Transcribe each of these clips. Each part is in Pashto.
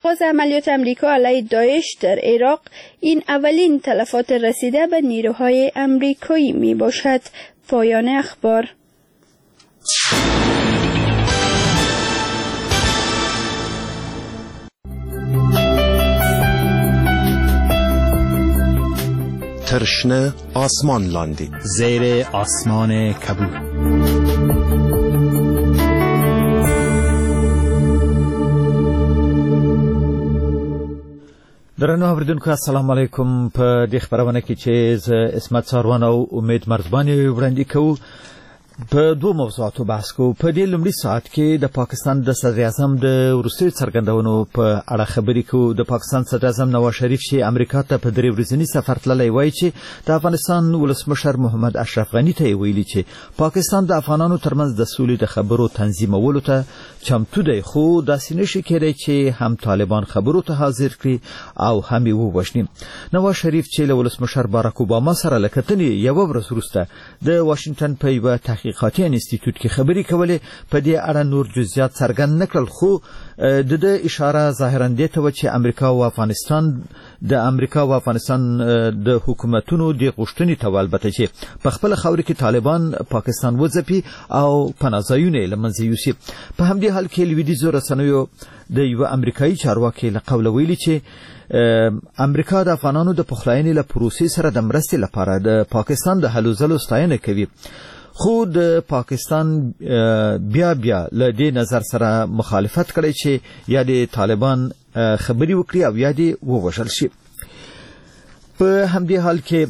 آغاز عملیات امریکا علیه داعش در عراق این اولین تلفات رسیده به نیروهای امریکایی می باشد. پایان اخبار. ترشنه آسمان لاندی زیر آسمان کبود. درنو اوریدونکو السلام علیکم. په دې خبرونه کې چې ز اسمت ساروان او امید مرزبانی وړاندې کوو په دوه موضوعاتو بحث کوو. په دې لومړي ساعت کې د پاکستان د صدر اعظم د وروستیو څرګندونو په اړه خبرې کوو. د پاکستان صدر اعظم نواز شریف چې امریکا ته په 3 ورځني سفر تللی وایي چې د افغانستان ولسمشر محمد اشرف غني ته ویلي چې پاکستان د افغانانو ترمنځ د سولې د خبرو تنظیمولو ته چمتو دی، خو داسې نشي کېدای چې هم طالبان خبرو ته حاضر کړي او هم یې ووژني. نواز شریف چې له ولسمشر باراک اوباما سره له کتنې یوه ورځ وروسته د واشنګټن په یوه تحقیقاتي انسټیټیوټ کې خبرې کولې، په دې اړه نور جزئیات څرګند نه کړل، خو د اشاره ظاهرا دې ته وه چې امریکا او افغانستان د حکومتونو د غوښتنې ته البته چې په خپله خاوره کې طالبان پاکستان وځپي او پناه ځایونه یې له منځه یوسي. په همدې حال کې لویدیځو رسنیو د یوه امریکایي چارواکي له قوله ویلي چې امریکا د افغانانو د پخلاینې له پروسې سره د مرستې لپاره د پاکستان د هلو ځلو ستاینه کوي، خو د پاکستان بیا له دې نظر سره مخالفت کړی چې یا د طالبان خبري وکړي او یا دې ووژل شي. په همدې حال کې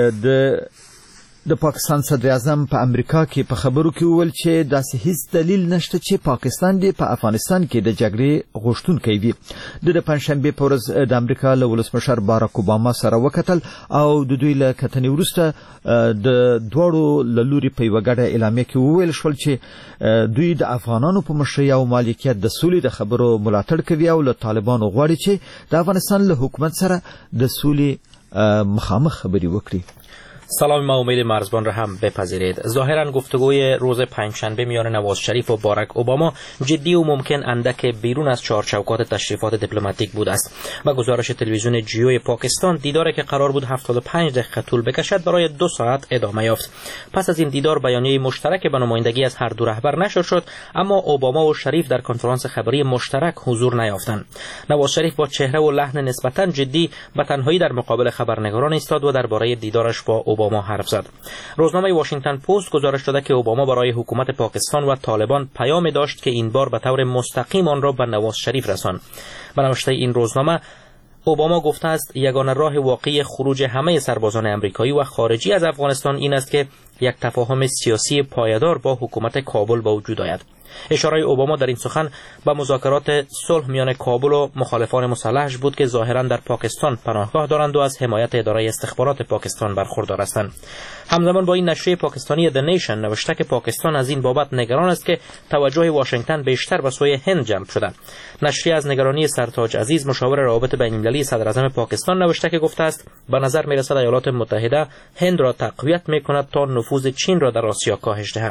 د پاکستان صدر اعظم په امریکا کې په خبرو کې وویل چې داسې هیڅ دلیل نشته چې پاکستان دې په افغانستان کې د جګړې غوښتونکی وي. د پنجشنبې په ورځ د امریکا له ولسمشر باراک اوباما سره وکتل او د دوی له کتنې وروسته د دواړو له لوري په یوه ګډه اعلامیه کې وویل شول چې دوی د افغانانو په مشرۍ او مالکیت د سولې د خبرو ملاتړ کوي او له طالبانو غواړي چې د افغانستان له حکومت سره د سولې مخامخ خبرې وکړي. سلام، ما امید مرزبان را هم بپذیرید. ظاهرا گفتگوی روز پنجشنبه میان نواز شریف و باراک اوباما جدی و ممکن اندک بیرون از چارچوکات تشریفات دیپلماتیک بود است. با گزارش تلویزیون جیو پاکستان، دیداری که قرار بود 75 دقیقه طول بکشد برای 2 ساعت ادامه یافت. پس از این دیدار بیانیه مشترک به نمایندگی از هر دو رهبر نشر شد، اما اوباما و شریف در کنفرانس خبری مشترک حضور نیافتند. نواز شریف با چهره و لحن نسبتا جدی به تنهایی در مقابل خبرنگاران ایستاد و درباره دیدارش با اوباما حرف زد. روزنامه واشنگتن پست گزارش داده که اوباما برای حکومت پاکستان و طالبان پیام داشت که این بار به طور مستقیم آن را به نواز شریف رساند. به نوشته این روزنامه، اوباما گفته است یگانه راه واقعی خروج همه سربازان آمریکایی و خارجی از افغانستان این است که یک تفاهم سیاسی پایدار با حکومت کابل به وجود آید. اشاره اوباما در این سخن به مذاکرات صلح میان کابل و مخالفان مسلحش بود که ظاهرا در پاکستان پناهگاه دارند و از حمایت اداره استخبارات پاکستان برخوردار هستند. همزمان با این نشریه پاکستانی The Nation نوشته که پاکستان از این بابت نگران است که توجه واشنگتن بیشتر به سوی هند جلب شده. نشریه از نگرانی سرتاج عزیز، مشاور روابط بین‌المللی صدر اعظم پاکستان، نوشته که گفته است به نظر می‌رسد ایالات متحده هند را تقویت می‌کند تا نفوذ چین را در آسیا کاهش دهد.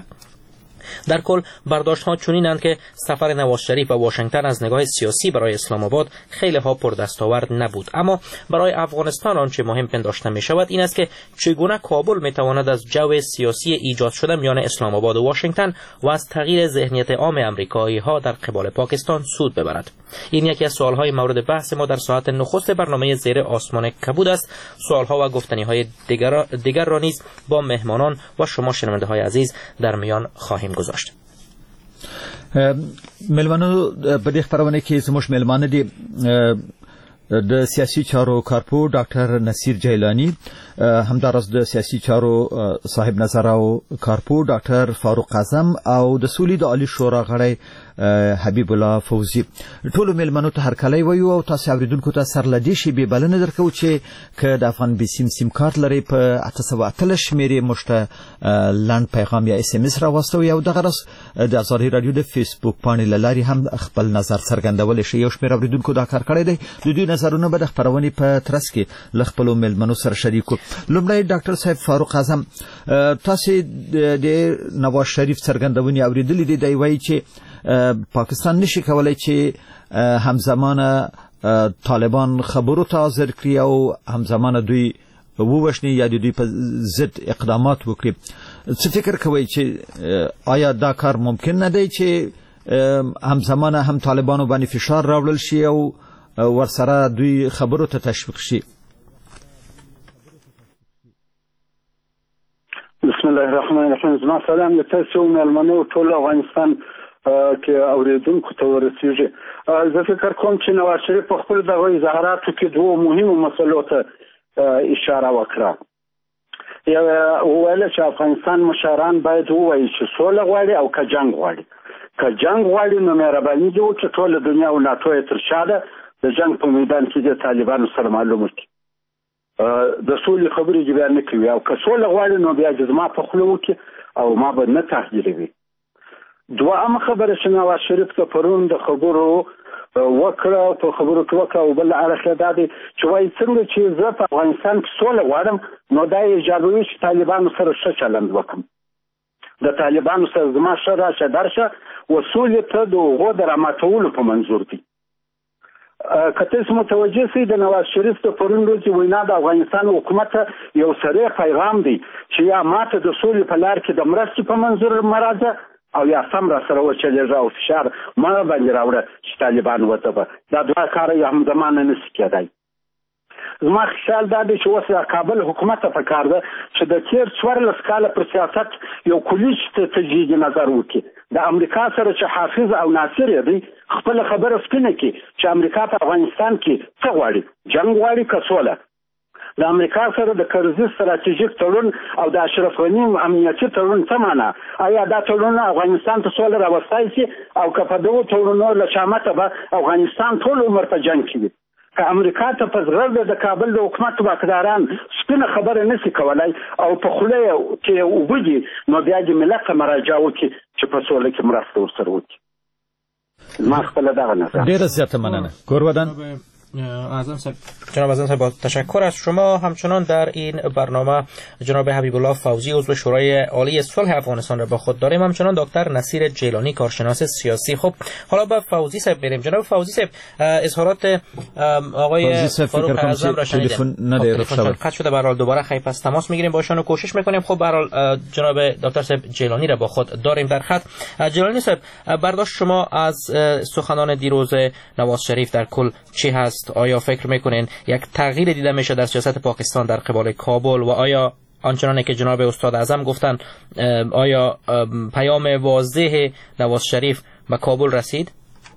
در کل برداشت‌ها چنینند که سفر نواز شریف به واشنگتن از نگاه سیاسی برای اسلام آباد خیلی ها پردستاورد نبود، اما برای افغانستان آنچه مهم پنداشته می شود این است که چگونه کابل می تواند از جو سیاسی ایجاد شده میان اسلام آباد و واشنگتن و از تغییر ذهنیت عام آمریکایی ها در قبال پاکستان سود ببرد. این یکی از سوال‌های مورد بحث ما در ساعت نخست برنامه زیر آسمان کبود است. سوال‌ها و گفتنی‌های دیگر را نیز با مهمانان و شما شنونده‌های عزیز در میان خواهیم گذاشت. ملمانو په دې خبرونه کې زموږ ملمانه دي د سیاسي چارو کارپو ډاکټر نصیر جیلانی، همداراز د سیاسي چارو صاحب نظر او کارپو ډاکټر فاروق اعظم او د سولې د عالی شورا غړی حبیب الله فوزی. ټول ملمنو ته هرکلی وایو او تاسو اوریدونکو ته سرلدی شي به بلنه درکو چې که د افغان بي سیم کارت لري په 813 شمیرې مشته لاند پیغام یا اس ام اس راوستو یا دغه رس د ازادي رادیو د فیسبوک باندې لاري هم خپل نظر څرګندول شي. یو شمېر اوریدونکو دا کار کړی دی. د دوی نظرونه به د خبرونې په ترڅ کې ل خپل ملمنو سره شریکو. لومړی ډاکټر صاحب فاروق اعظم، تاسو د نواز شریف څرګندونې اوریدلې دي. دی وایي چې پاکستان نشي کولای چې همزمان طالبان خبرو ته حاضر کړي او همزمان دوی ووښني یا دوی په ضد اقدامات وکړي. څه فکر کوي چې آیا دا کار ممکن نه دی چې همزمان هم طالبانو باندې فشار راوړل شي او ورسره دوی خبرو ته تشویق شي؟ بسم الله الرحمن الرحیم. زما سلام لتاسو مېلمنو ټول افغانستان کې اوریدونکو ته ورسیږي. زه فکر کوم چې نواز شریف په خپل دغه اظهاراتو کې دوه مهمو مسلو ته اشاره وکړه. یو ویل چې افغانستان مشران باید ووایي چې سوله غواړي او که جنگ غواړي. که جنگ غواړي نو مهرباني دې وکړي ټوله دنیا او ناټو یې تر شا ده، د جنگ په میدان کې د طالبانو سره معلومه کړي، د سولې خبرې دې بیا نه کوي. او که سوله غواړي نو بیا دې زما په خوله وکړي او ما به نه تحلیلوي. دوهمه خبره چې نواز شریف ته پرون د خبرو وکړه په خبرو کې وکړه او بل اړخ دا دی چې وایي څنګه چې زه په افغانستان کې سوله غواړم نو دا ایجابوي چې طالبانو سره ښه چلند وکړم، د طالبانو سره زما ښه راشه درشه و سولې ته د هغو د راماتولو په منظور دی. که تاسو متوجه سئ د نواز شریف د پرون ورځې وینا د افغانستان حکومت ته یو صریح پیغام دی چې یا ماته د سولې په لار کې د مرستې په منظور مرازه او یا سم را سره وچلېږه او فشار ما باندې راوړه چې طالبان وځبه. دا دوه کاره یو همزمانه نشي کېدای. زما خیال دا دی چې اوس د کابل حکومت ته پکار ده چې د تېر 14 کاله پر سیاست یو کلیج تجدید نظر وکړي. د امریکا سره چې حافظ او ناصر یې دی خپل خبره سپینه کړي چې امریکا په افغانستان کې څه غواړي، جنگ غواړي که سوله. د امریکا سره د کرزي ستراتیژیک تړون او د اشرف غني امنیتي تړون څه معنا؟ آیا دا تړون افغانستان ته سوله راوستای شي او که په دغو تړونو له شامته به افغانستان ټول عمر په جنگ کې وي؟ که امریکا ته په زغرده د کابل د حکومت واکداران سپینه خبره نشي کولای او په خوله کې اوبه دي نو بیا د ملت ته مراجعه وکړي چې په سوله کې مرسته ورسره وکړي. ما خپله دغه نظر. ډېره زیاته مننه. کورودان جناب اعظم صاحب، با تشکر از شما. همچنان در این برنامه جناب حبیب الله فوزی عضو شورای عالی صلح افغانستان را با خود داریم، همچنان دکتر نصیر جیلانی کارشناس سیاسی. خب حالا با فوزی صاحب بریم. جناب فوزی صاحب، اظهارات آقای فاروق اعظم را شنیدیم، قطع شده، به هر حال دوباره خیلی پس تماس میگیریم باشون و کوشش میکنیم. خب به هر حال جناب دکتر صاحب جیلانی را با خود داریم در خط. جیلانی صاحب، برداشت شما از سخنان دیروز نواز شریف در کل چی هست؟ آیا فکر میکنین یک تغییر دیده میشه در سیاست پاکستان در قبال کابل و آیا آنچنانی که جناب استاد اعظم گفتن آیا پیام واضح نواز شریف به کابل رسید؟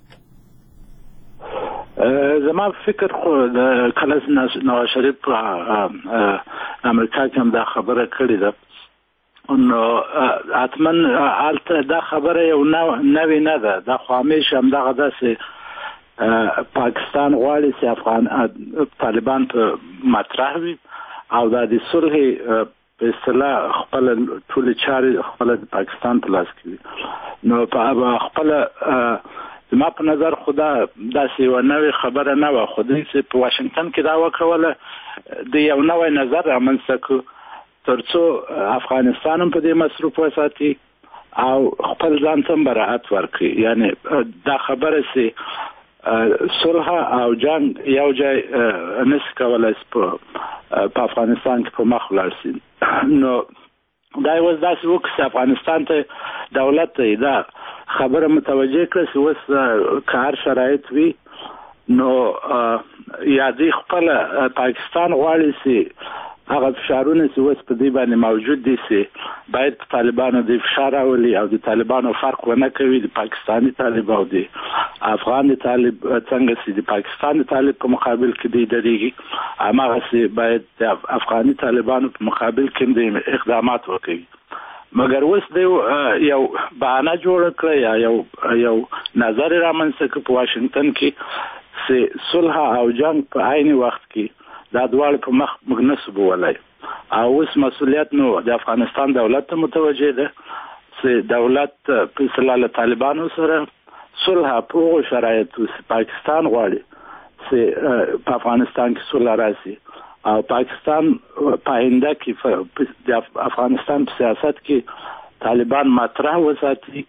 زما فکر خو کله نواز شریف په امریکا کې هم دا خبره کړې ده نو حتما هلته دا خبره یو نوې نه ده، دا خو همیشه همدغه داسې پاکستان غواړي چې طالبان په مطرح وي او دا د صلح په اصطلاح خپل ټول چارې خپل پاکستان په لاس کې وي. نو په خپل زما په نظر خدا داسې یوه نوې خبره نه وه، خو دوی چې په واشنګټن کې دا وکړله د یو نوی نظر رامنځته کړو تر څو افغانستان هم په دې مصروف وساتي او خپل ځان ته براحت ورکړي. یعنی دا خبره چې صلح او جنگ یو ځای نشي کولای په افغانستان کې په مخ ولاړ شي. نو دا یو داسې وکړي چې افغانستان ته دولت ته دا خبره متوجه کړي چې اوس که هر شرایط وي نو یا دوی خپل پاکستان غواړي چې هغه فشارونه چې اوس په دې باندې موجود دي چې باید په طالبانو د فشار راولي او د طالبانو فرق ونه کوي د پاکستاني طالب او د افغان طالب څنګه چې د پاکستاني طالب په مقابل کې دی درېږي هماغسې باید د افغاني طالبانو په مقابل کې د اقدامات وکوي. مګر اوس د یو بهانه جوړه کړه یا یو نظر رامنځته کړه په واشنګټن کې چې صلح او جنگ په عین وخت کې دا دواړه په مخ موږ نسو بولای او اوس مسؤلیت نو د افغانستان دولت ته متوجه ده چې دولت په اصطلاح طالبانو سره صلح په شرایطو پاکستان غواړي چې په افغانستان کې صلح راشي او پاکستان په آینده کې د افغانستان په سیاست کې طالبان مطرح وساتي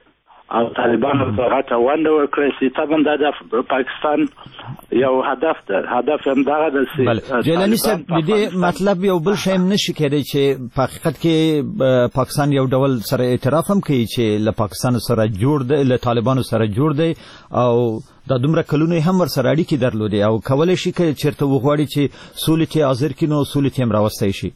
او طالبانو ته غټه ونډه ورکړې چې طبعا د پاکستان یو هدف هم دغه د جیلانی صاحب د دې مطلب یو بل شی نشي کېدای چې په حقیقت کې پاکستان یو ډول سره اعتراف هم کوي چې له پاکستان سره جوړ دی، له طالبانو سره جوړ دی او د دومره کلونو هم ور سره اړیکې درلودي او کولای شي چې چیرته وغواړي چې سولې ته حاضر کینو سولې ته هم راوستي شي.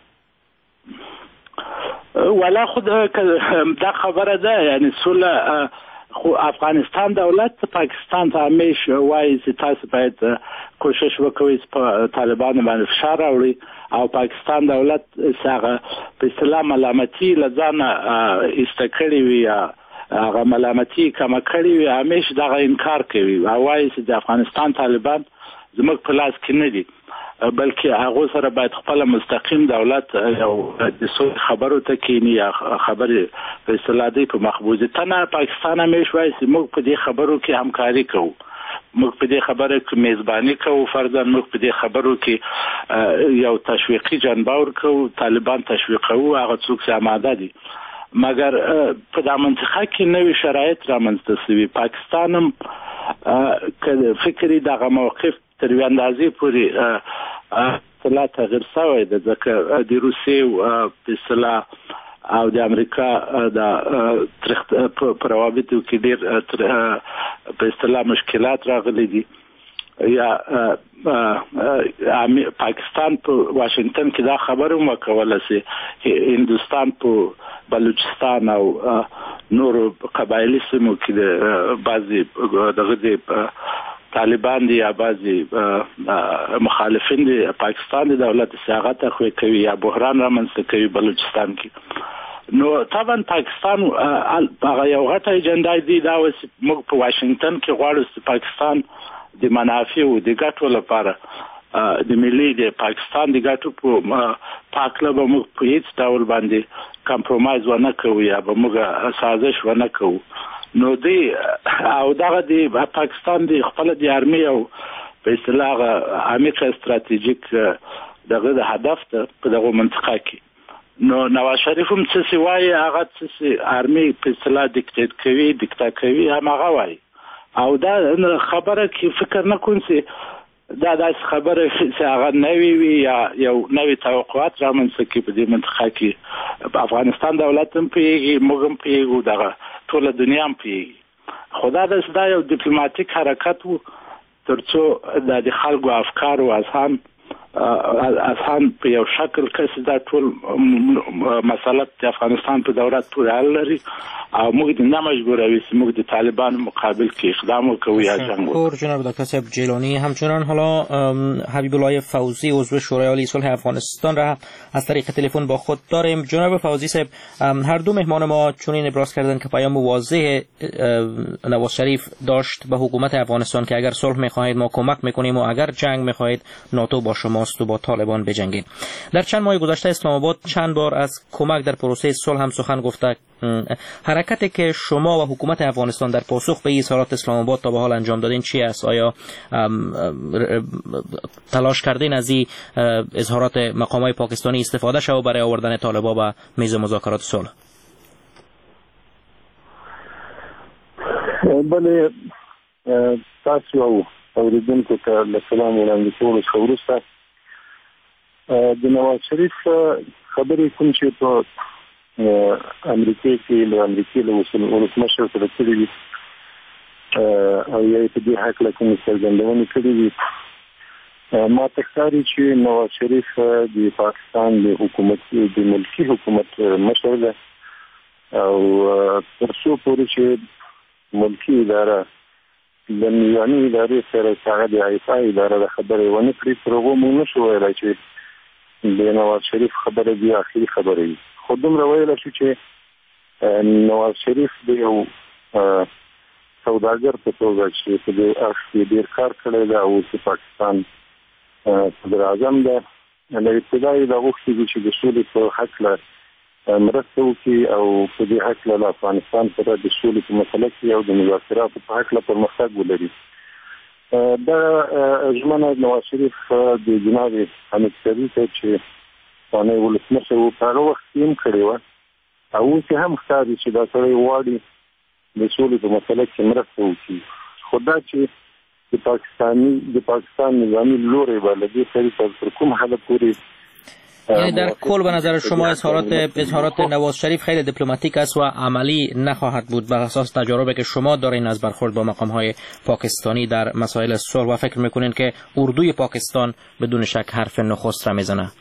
ولا خود دا خبره ده، یعنی سوله خو افغانستان دولت پاکستان ته همیشه وایي چې تاسو باید کوشش وکوئ په طالبانو باندې فشار راوړي او پاکستان دولت څنګه په اصطلاح ملامتي لځانه استکړي وي هغه ملامتي کما کړی وي، همیشه دا انکار کوي او وایي چې د افغانستان طالبان زموږ په لاس کې نه دي، بلکې هغه سره باید خپل مستقیم دولت او د خبرو ته کینی یا خبرې په اصطلاح دی په مخبوزه تنه پاکستان همیشه وایي چې موږ په دې خبرو کې همکاري کوو، موږ په دې خبره کې میزبانی کوو، فرضاً موږ په دې خبرو کې یو تشویقي جنبه ورکوو، طالبان تشویقوو هغه څوک چې آماده دي، مګر په دې منطقه کې نوې شرایط رامنځته شوي. پاکستان هم که فکري دغه موقف تر یوې اندازې پورې لا تغیر شوی دی، ځکه د روسیې په اصطلاح او د امریکا د په روابطو کې ډېر په اصطلاح مشکلات راغلي دي. یا پاکستان په واشنگټن کې دا خبره وکوله چې هندوستان په بلوچستان او نورو قبایلی سیمو کې د بعضي دغه طالبان دي یا بعضي مخالفین دي پاکستان د دولت سیاست خو کوي یا بحران رامنځته کوي بلوچستان کې. نو طبعا پاکستان هغه یو غټه اجنډا دی دا موږ په واشنگټن کې غواړو چې پاکستان د منافع او د ګټو لپاره د ملي د پاکستان د ګټو په پاکله به موږ په هیڅ ډول باندې کمپرومایز ونه کوو یا به موږ سازش ونه کوو. نو دی او دغه د پاکستان د خپل د ارمي او په اصطلاح عمیق استراتیژیک دغه د هدف ته په دغه منطقه کې. نو نواز شریف هم څه وایي هغه څه ارمي په اصطلاح دیکتا کوي هم هغه وایي او دا خبره کې فکر نه کوم چې دا داسې خبره چې هغه نوی وي یا یو نوی توقعات رامنځته کوي په دې منطقه کې. په افغانستان دولت هم پوهېږي، موږ هم پوهېږو، دغه ټوله دنیا هم پوهېږي. خو دا یو ډیپلوماټیک حرکت و تر څو د خلکو افکار او اذهان په یو شکل کې دا ټول مسله د افغانستان په دولت پورې حل لري او موږ نه مجبوروي چې موږ د طالبان مقابل کې اقدام وکړو یا جنگ وکړو. جناب دکتر صاحب جیلانی، همچنان حالا حبیب الله فوزی عضو شورای عالی صلح افغانستان را از طریق تلفن با خود داریم. جناب فوزی صاحب، هر دو مهمان ما چنین ابراز کردند که پیام واضح نواز شریف داشت به حکومت افغانستان که اگر صلح می‌خواهید ما کمک می‌کنیم و اگر جنگ می‌خواهید ناتو با شماست و با طالبان بجنگید. در چند ماه گذشته اسلام آباد چند بار از کمک در پروسه صلح هم سخن گفته. حرکتی که شما و حکومت افغانستان در پاسخ به اظهارات اسلام آباد تا به حال انجام دادین چی است؟ آیا تلاش کردین از این اظهارات مقامات پاکستانی استفاده شود برای آوردن طالبان به میز مذاکرات صلح؟ بله، تاسو او اوریدونکو ته له سلام وړاندې کولو څخه وروسته د نواز شریف خبرې کوم چې په امریکا کې له امریکا له ولسمشر سره کړي دي او یې په دې حق له کوم څرګندونې کړې دي، ما ته ښکاري چې نواز شریف د پاکستان د حکومت د ملکي حکومت مشر ده او تر څو پورې چې ملکي اداره د میانی ادارې سره هغه د آیفای اداره د خبرې ونه کړي، تر هغو موږ نشو ویلی چې د نواز شریف خبره دی اخري خبره وي. خو دومره ویلی شو چې نواز شریف د یو سوداګر په توګه چې په دې اړخ کې ډېر کار کړی دی او اوس پاکستان صدر اعظم ده، له ابتدا یې دا غوښتي دي چې د سولې په هکله مرسته وکړي او په دې هکله له افغانستان سره د سولې په مسله کې او د مذاکراتو په هکله پرمختګ ولري. دا ژمنه نواز شریف د جناب حامد کرزي ته چې پخوانی ولسمشر و په هغه وخت کې هم کړې وه او اوس یې هم ښکاري چې دا سړی غواړي د سولې په مسله کې مرسته وکړي. خو دا چې د پاکستان نظامی لوری به له دې طریقه تر کوم حد پورې، یعنی در کل به نظر شما اظهارات نواز شریف خیلی دیپلماتیک است و عملی نخواهد بود بر اساس تجاربی که شما دارین از برخورد با مقام‌های پاکستانی در مسائل صلح، و فکر میکنین که اردوی پاکستان بدون شک حرف نخست را میزنه؟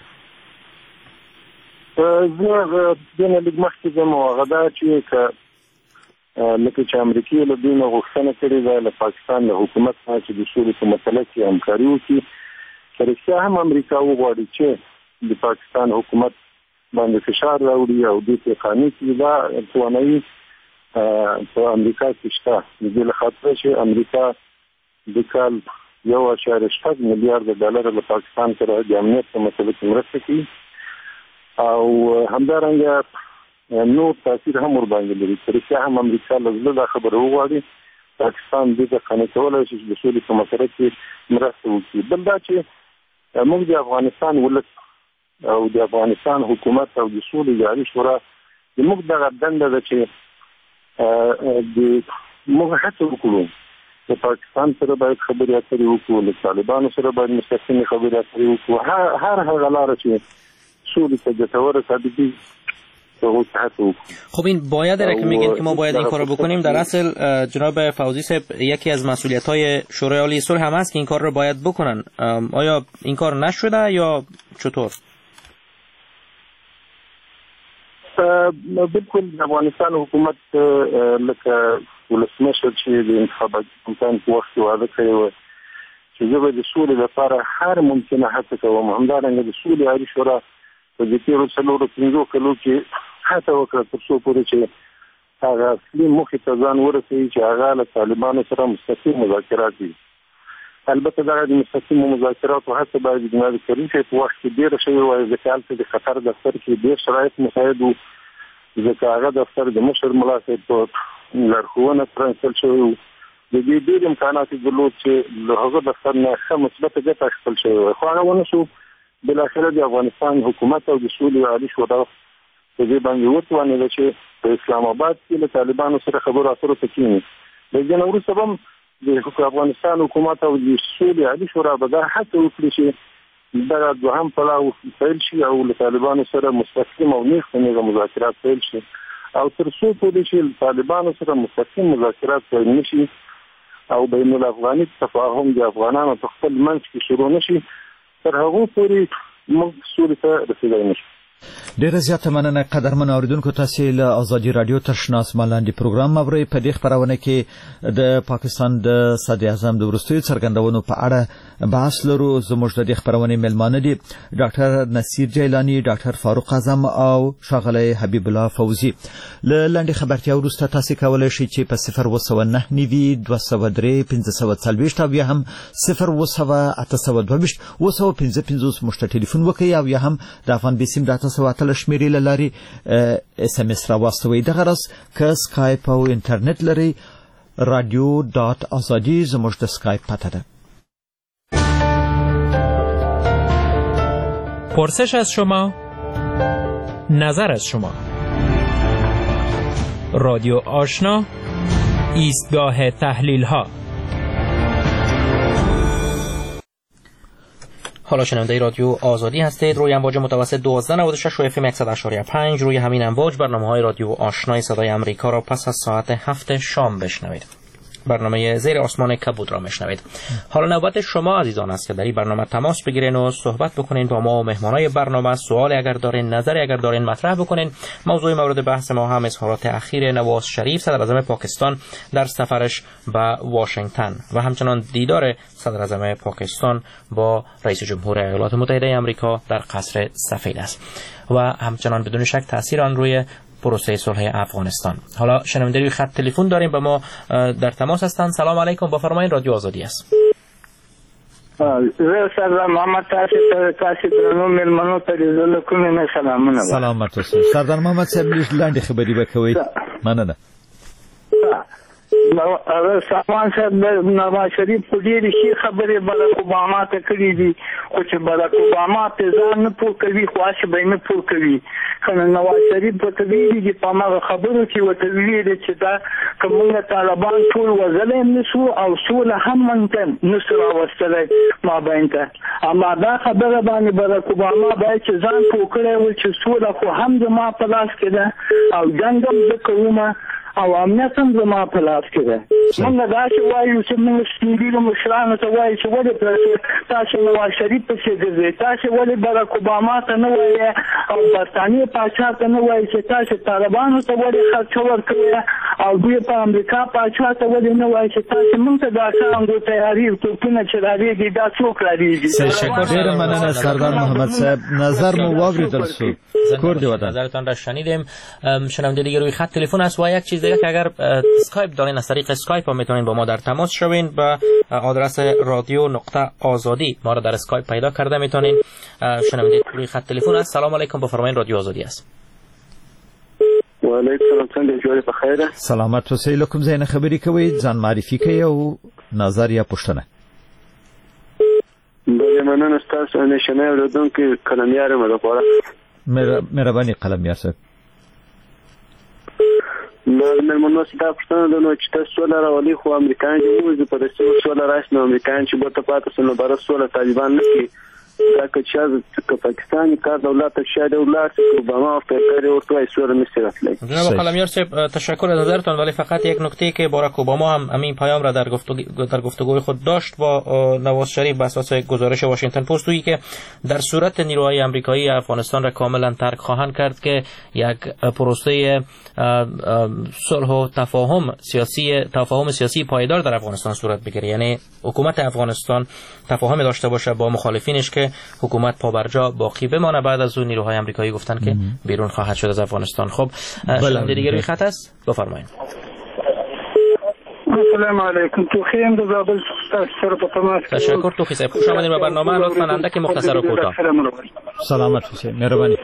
زه دنه لږ مخکې ځم او هغه دا چې لکه چې امریکې له دوی نه غوښتنه کړې ده له پاکستان له حکومت نه چې د سولې په مسله کې همکاري وکړي. که رښتیا هم امریکا وغواړي چې د پاکستان حکومت باندې فشار راوړي او دې ته قانع کړي، دا توانایي په امریکا کې شته. د دې له خاطره چې امریکا د کال 1.8 میلیارډ ډالر له پاکستان سره د امنیت په مسله کې مرسته کوي او همدارنګه نور تاثیر هم ورباندې لري. که رښتیا هم امریکا له زړه دا خبره وغواړي پاکستان دې ته قانع کولی شي چې د سولې په مسله کې مرسته وکړي. بل دا چې موږ د افغانستان ولس او د افغانستان حکومت او د سولې اداري شورا زموږ دغه دنده ده چې موږ هڅه وکړو د پاکستان سره باید خبرې اترې وکړو، له طالبانو سره باید مستقیمې خبرې اترې وکړو، هر هغه لاره چې سولې ته ګټوره ثابت وي. خب این باید که میگین که ما باید این کار رو بکنیم، در اصل جناب فوزی صاحب یکی از مسئولیت‌های شورای عالی صلح هم است که این کار رو باید بکنن. آیا این کار نشده یا چطور؟ بالکل افغانستان حکومت لکه ولسمشر چې د انتخاباتي کمپاین په وخت کې وعده کړې وه چې زه به د سولې لپاره هر ممکنه هڅه کوم. همدارنګه د سولې عالي شورا په دې تېرو 4-5 کلو کې هڅه وکړه تر څو پورې چې هغه اصلي موخې ته ځان ورسوي چې هغه له طالبانو سره مستقیم مذاکرات وي. البته دغه د مستقیمو مذاکراتو هڅه باید د جناب کریم صاحب په وخت کې ډېره شوې وای، ځکه هلته د خطر دفتر کې ډېر شرایط مساعد وو، ځکه هغه دفتر د مشر ملا صاحب په لارښوونه پرانیستل شوی وو. د دې ډېر امکانات یې درلود چې له هغه دفتر نه ښه مثبته ګټه اخیستل شوې وای، خو هغه ونه شو. بالاخره د افغانستان حکومت او د سولې عالي شورا په دې باندې وتوانېده چې په اسلام آباد کې له طالبانو سره خبرو اترو ته کښېني. د دې نه وروسته به هم د افغانستان حکومت او د سولې عالي شورا به دا هڅه وکړي چې دغه دوهم پړاو پیل شي او له طالبانو سره مستقیم او نیغ په نیغه مذاکرات پیل شي، او تر څو پورې چې له طالبانو سره مستقیم مذاکرات پیل نه شي او بین الافغاني تفاهم د افغانانو په خپل منځ کې شروع نه شي، تر هغو پورې موږ سولې ته رسېدلی نه شو. ډیره زیاته مننه قدرمن اوریدونکو، تاسو له ازادي رادیو تر آسمان لاندې پروګرام اورئ. په دې خبرونه کې د پاکستان د صدر اعظم د وروستیو څرګندونو په اړه بحث لرو. زموږ د دې خبرونې ملمانه دي ډاکټر نصیر جیلانی، ډاکټر فاروق اعظم او ښاغلی حبیب الله فوزي. له لنډې خبرتیا وروسته تاسو کولی شئ چې په 01992031540 او یا هم 01822 255 موږ ته ټلیفون وکړئ او یا هم د افغان بیسیم ډاټا سواتل شمیرې لاري اس ام اس را واستوي. دغه راس که سکایپ او انټرنیټ لري radio.azadi زموږ د سکایپ پته ده. پرسش از شما، نظر از شما. رادیو آشنا، ایستگاه تحلیل ها. حالا شنونده رادیو آزادی هستید. روی امواج متوسط 1296 و FM 100.5 روی همین امواج برنامه‌های رادیو آشنای صدای آمریکا را پس از ساعت 7 شام بشنوید. برنامه زیر آسمان کبود را میشنوید. حالا نوبت شما عزیزان است که در این برنامه تماس بگیرین و صحبت بکنین با ما و مهمانای برنامه. سوالی اگر دارین، نظری اگر دارین مطرح بکنین. موضوع مورد بحث ما هم اظهارات اخیر نواز شریف صدراعظم پاکستان در سفرش به واشنگتن و همچنان دیدار صدراعظم پاکستان با رئیس جمهور ایالات متحده آمریکا در قصر سفید است و همچنان بدون شک تاثیر آن روی پروسه صلح افغانستان. حالا شنونده روی خط تلفن داریم، با ما در تماس هستند. سلام علیکم، بفرمایید، رادیو آزادی است. سردار محمد تاسو درنو ملمنو ته لیدل کوم نه سلامونه. سلامت اوسئ. سردار محمد صاحب لاندې خبرې وکوي. مننه. سامان صاحب نواز شریف په ډېرې ښې خبرې باراک اوباما ته کړي دي خو چې باراک اوباما پې ځان نه پوه کوي خو هسې به یې نه پوه کوي که نواز شریف ورته ویلي دي په هماغه خبرو کې ورته ویلي دي چې دا که موږ طالبان ټول وژلی هم نه شو او سوله هم موږ ته نه شو راوستلی مابین ته اما دا خبره باندې باراک اوباما باید چې ځان پوه کړی و چې سوله خو هم زما په لاس کې ده او جنګ هم زه کومه او امنیت هم زما په لاس کې ده موږ داسې وایو چې موږ سپین ږیرو مشرانو ته وایو چې ولې تاسو نواز شریف پسې ګرځئ تاسو ولې باراک اوباما ته نه وایئ او برطانیې پاچا ته نه وایئ چې تاسو طالبانو ته ولې خرچه ورکوئ او دوی په امریکا پاچا ته ولې نه وایئ چې تاسو موږ ته دا څنګه تیاري توپونه چې راریږي دا څوک راریږي ډېره مننه سردار محمد صاحب نظر مو واوریدل شو کور دی وطن نظرتان را شنیدیم شنونده دیگه روی خط تلفن است و یک چیز دیگه که اگر اسکایپ دارین از طریق اسکایپ هم میتونین با ما در تماس شوین به آدرس رادیو.آزادی ما را در اسکایپ پیدا کرده میتونین شنونده روی خط تلفن است سلام علیکم بفرمایید رادیو آزادی است و علیکم السلام څنګه جوړ په خیره سلامت اوسئ لکم زین خبرې کوي ځان معرفي کوي او نظر یا پوښتنه بله مننه ستاسو نشنه اوریدونکو کلمیار مې لپاره مهرباني قلمیار صاحب مېلمنو ستا پوښتنه ده نو چې تاسو سوله راولي خو امریکایان چې موږ په داسې سوله راشي نو امریکایان چې بیرته پاتې شي نو بره سوله طالبان نه کوي دا که پاکستان کار دولت شاید دولت اوباما فکر ورته وایي سوله نشي راتلی جناب قلمیار صاحب تشکر از نظرتان ولی فقط یک نکته که باراک اوباما هم همین پیام را در گفتگوی خود داشت با نواز شریف بر اساس گزارش واشنگتن پست تویی که در صورت نیروهای آمریکایی افغانستان را کاملا ترک خواهند کرد که یک پروسه صلح و تفاهم سیاسی پایدار در افغانستان صورت بگیره یعنی حکومت افغانستان تفاهم داشته باشه با مخالفینش که حکومت پابرجا باقی بمانه بعد از اون نیروهای آمریکایی گفتن که بیرون خواهد شد از افغانستان خب شنونده دیگه روی خط است بفرمایید السلام علیکم توخیم دو زابل سر په تماس تشکر توخی صاحب خوش آمدید به برنامه لطفا اندکی مختصر و کوتاه سلامت اوسئ مهرباني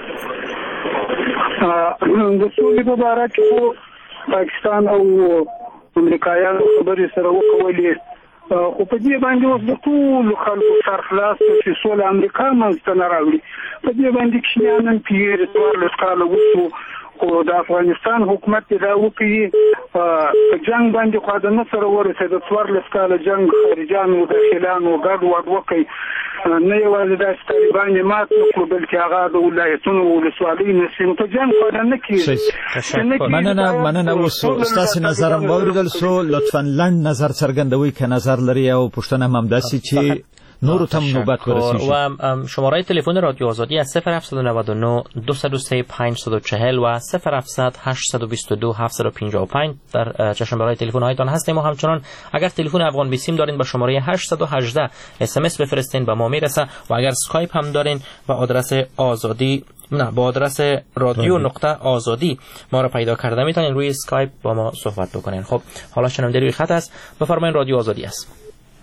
د سولې په باره کې پاکستان او امریکایانو خبرې سره وکولې خو په دې باندې اوس د ټولو خلکو سر خلاص چې سوله امریکا منځته نه راوړي په دې باندې کښینیان نن تېر 14 کاله وشو خو د افغانستان حکومت دا وکړي په جنګ باندې خو د نه سره ورسېد 14 کاله جنګ خارجانو داخلانو ګډوډ وکړي نه یوازې د طالبان مات نکړو بلکې هغه د ولایتونو ولسوالۍ نسیم ته جنګ خو نه کېږي مننه اوس ستاسو نظر هم واوریدل شو لطفا لنډ نظر څرګندوي که نظر لري او پوښتنه هم داسې چې نور تم نوبت ورسیږي و شماره تلفن رادیو آزادی از 0799 203 540 و 0700 822 755 در چشم برای تلفن هایتان هستیم و همچنان اگر تلفن افغان بیسیم دارین با شماره 818 SMS بفرستین به ما میرسه و اگر اسکایپ هم دارین با آدرس آزادی با آدرس رادیو.آزادی ما را پیدا کرده میتونین روی اسکایپ با ما صحبت بکنین. خب حالا شنونده روی خط است بفرمایید رادیو آزادی است.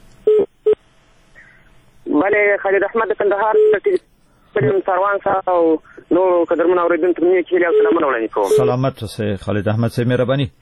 بله خالد احمد کندهار سروان صاحب او نو قدرمن اوریدونکو ته کې له سلامونه وړاندې کوم. سلامت اوسئ خالد احمد صاحب مهرباني.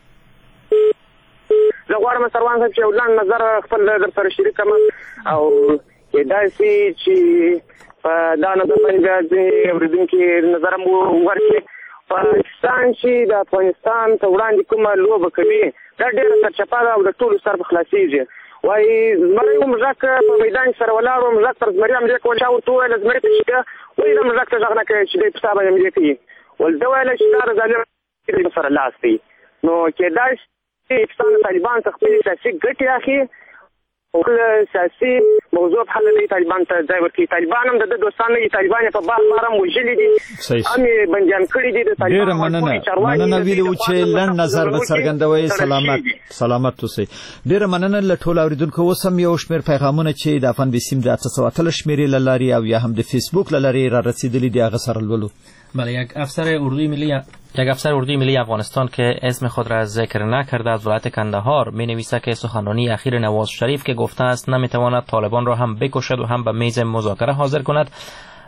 زه غواړم سروان صاحب چې ولان نظر خپل در سره شریک کړم او دا چې دا نظر باندې اوریدونکو نظر مو ورکړي پاکستان چې د افغانستان ته وړاندې کومه لوبه کوي دا ډېره سرچپه ده او د ټولو سر په خلاصېږي وایي زمری مزاک په میدان سره ولاړ و مزاک تر زمري حملې کول چا ورته وویل زمري ته چې وایي دا مزاک ته غږ نه کوي چې دی په ستا باندې حملې کوي ول ده ویله چې دا د ظالم سره لاس دی نو کېدای شي پاکستان طالبان څخه خپلې سیاسي ګټې اخلي او سیاسي موضوع په حل دی طالبان ته ځای ورکوي طالبان هم د دوستان نه دي طالبان په باغ بار هم وژلي دي هم یې بندیان کړي دي د طالبان مننه ویلي و چې لنډ نظر به څرګندوئ سلامت اوسئ ډېره مننه له ټولو اورېدونکو اوس هم یو شمېر پیغامونه چې د افغان بیسیم د 813 شمېرې له لارې او یا هم د فیسبوک له لارې را رسیدلي دي هغه سره لولو. بله یک افسر اردوی ملی افغانستان که اسم خود را ذکر نکرده از ولایت کندهار می نویسه که سخنرانی اخیر نواز شریف که گفته است نمیتواند طالبان را هم بکشد و هم به میز مذاکره حاضر کند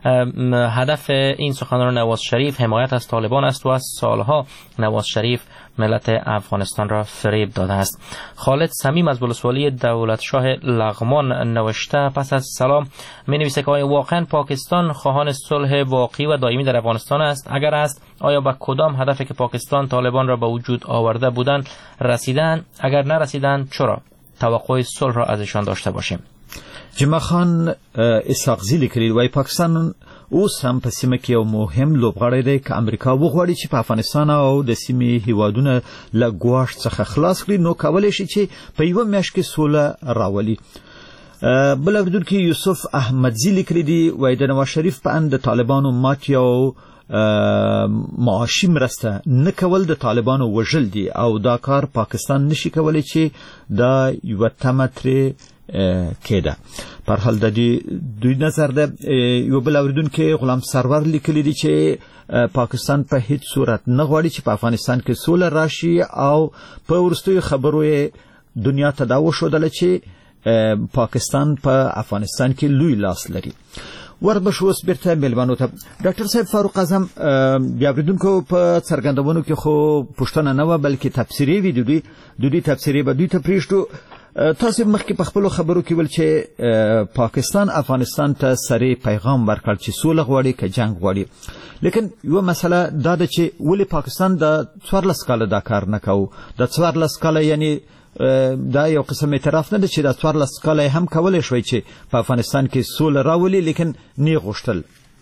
هدف این سخنان نواز شریف حمایت از طالبان است و از سالها نواز شریف ملت افغانستان را فریب داده است. خالد صمیم از ولسوالی دولتشاه لغمان نوشته: پس از سلام، می نویسه که آیا واقعا پاکستان خواهان صلح واقعی و دائمی در افغانستان است؟ اگر است، آیا به کدام هدفی که پاکستان طالبان را به وجود آورده بودند رسیدند؟ اگر نرسیدند چرا؟ توقع صلح را ازشان داشته باشیم. جمع خان اسحاقزی لیکلی وای پاکستان اوس هم په سیمه کې یو مهم لوبغاړی دی که امریکا وغواړي چې په افغانستان او د سیمې هیوادونه له ګواښ څخه خلاص کړي نو کولی شي چې په یوه میاشت کې سوله راولي. بل اوریدونکی یوسف احمدزی لیکلی دی وای د نواز شریف په اند د طالبانو مات یو معاشي مرسته نه کول د طالبانو وژل دي او دا کار پاکستان نشي کولی چې دا یو تمه ترې کېده. پر حال د دوی نظر ده. یو بل اوریدونکی غلام سرور لیکلی دی چې پاکستان په هیڅ صورت نه غواړي چې په افغانستان کې سوله راشي او په وروستیو خبرو دنیا ته دا وښودله چې پاکستان په افغانستان کې لوی لاس لري. وربشوس بیرته ملمنو ته ډاکټر صاحب فاروق اعظم بیا اوریدونکو په څرګندونو کې خو پوښتنه نه و بلکې تفسیري وي د دوی تفسیري به دوی ته پریږدو. تاسو مخکې په خپل خبرو کې ول چې پاکستان افغانستان ته سری پیغام ورکړ چې سوله غواړي که جنگ غواړي، لیکن یو مسله دا ده چې ولې پاکستان د 14 کال دا کار نه کوي. د 14 کال یعنی دا یو قسم اعتراف نه ده چې د 14 کال هم کولای شوی چې په افغانستان کې سوله راولي، لیکن نه غوښتل.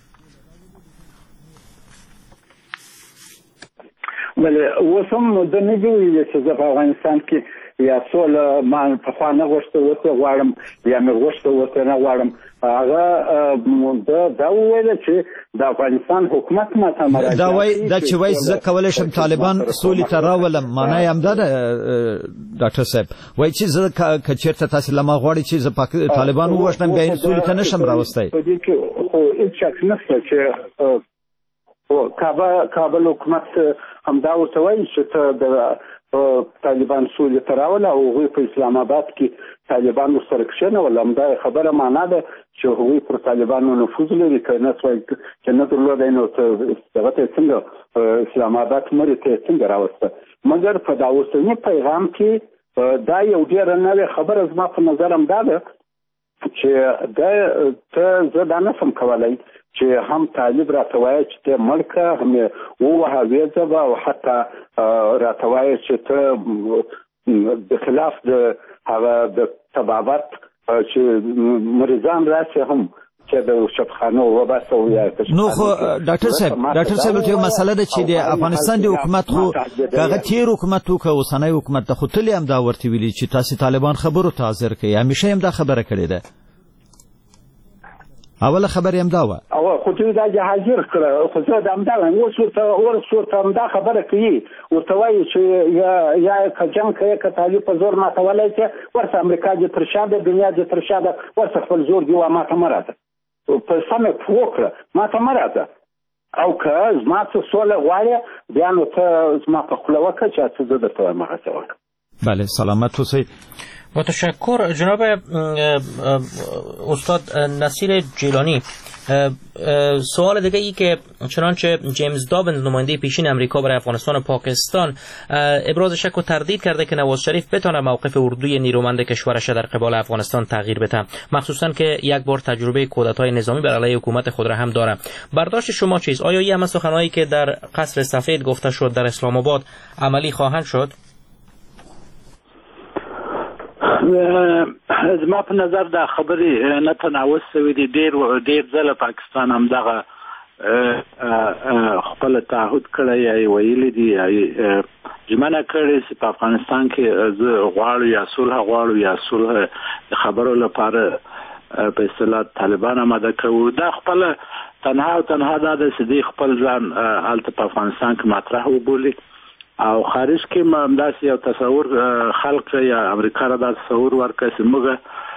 بله وسم د نه دی چې په افغانستان کې یا سوله ما په خوا نه غوښته وته غواړم یا مې غوښته وته نه غواړم. هغه دا ویل چې د افغانستان حکومت ما ته مراد دا چې وایي زه کولای شم طالبان سولې ته راولم، معنی هم دا ده ډاکټر صاحب وایي چې زه که چېرته تاسې له ما غواړئ چې زه طالبان ووژنم بیا سولې ته نشم راوستی. په دې کې خو هېڅ شک نشته چې کابل حکومت همدا ورته وایي چې ته د طالبان سولې ته راوله او هغوی په اسلام آباد کې طالبان ورسره کښېنول. همدا خبره معنا ده چې هغوی پر طالبانو نفوذ لري، که نه چې نه درلودی نو دغه ته څنګه اسلام آباد مرې ته څنګه راوسته. مګر په دا اوسني پیغام کې دا یو ډېره نوې خبره زما په نظر همدا ده چې زه دا نشم کولی چې هم طالب راته وایي چې ته ملکه هم ووهه ویځه او حتی راته وایي چې ته د خلاف د هغه د طبابت چې مریضان راشي هم چې د شفخانو وباسه ویا. نو خو ډاکټر صاحب ته مسله ده چې د افغانستان د حکومت خو هغه تیر حکومت او اوسنۍ حکومت ته خو تلې هم دا ورته ویلي چې تاسو طالبان خبرو ته حاضر کړئ، همیشه هم دا خبره کړې ده. اوله خبر هم دا و او خو ته دا حاضر کړه خو زه دا همدا اوس ورته همدا خبره کوي ورته وایي چې یا کجن کوي که طالب په زور ماتولی چې ورته امریکا دې تر شا ده دنیا دې تر شا ده ورته خپل زور دي ماته مه راځه په سمې وکړه ماته مه راځه او که زما څه سوله غواړې بیا نو ته زما په خوله وکړه چې څه زه درته وایم هغسې وکړه. بله سلامت اوسئ. با تشکر جناب استاد نصیر جیلانی. سوال دیگه ای که چنانچه جیمز دابنز نماینده پیشین امریکا برای افغانستان و پاکستان ابراز شک و تردید کرده که نواز شریف بتونه موقف اردوی نیرومند کشورش در قبال افغانستان تغییر بده، مخصوصا که یک بار تجربه کودتای نظامی بر علیه حکومت خود را هم داره. برداشت شما چیست؟ آیا این همه سخنانی که در قصر سفید گفته شد در اسلام آباد عملی خواهند شد؟ زما په نظر دا خبرې نه تناوز شوې دي. ډېر ځله پاکستان همدغه خپل تعهد کړی یا ویلي دي یا ژمنه کړې چې په افغانستان کې غواړو یا صلح غواړو یا صلح خبرو لپاره په اصطلاح طالبان آماده کوو. دا خپله تنها دا ده چې دوی خپل ځان هلته په افغانستان کې مطرح وبولي او خارج کې همداسې یو تصور خلق یا امریکا را دا تصور ورکړي چې موږ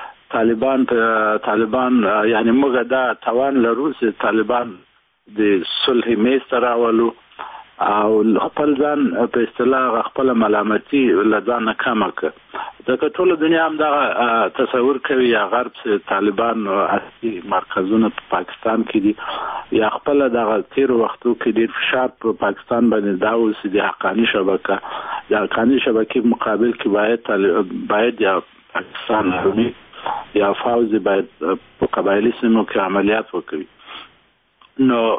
طالبان یعنی موږ دا توان لرو چې طالبان د صلح میز ته راولو او خپل ځان په اصطلاح خپل ملامتي له ځانه کمه کړه. ځکه ټول دنیا هم دا تصور کوي یا غرب چې طالبان اصلي مرکزونه په پاکستان کې دي یا خپل دغه تیر وختو کې ډېر فشار په پاکستان باندې دا اوس د حقاني شبکې مقابل کې باید یا پاکستان آرمي یا فوز باید په قبایلی سیمو کې عملیات وکړي. نو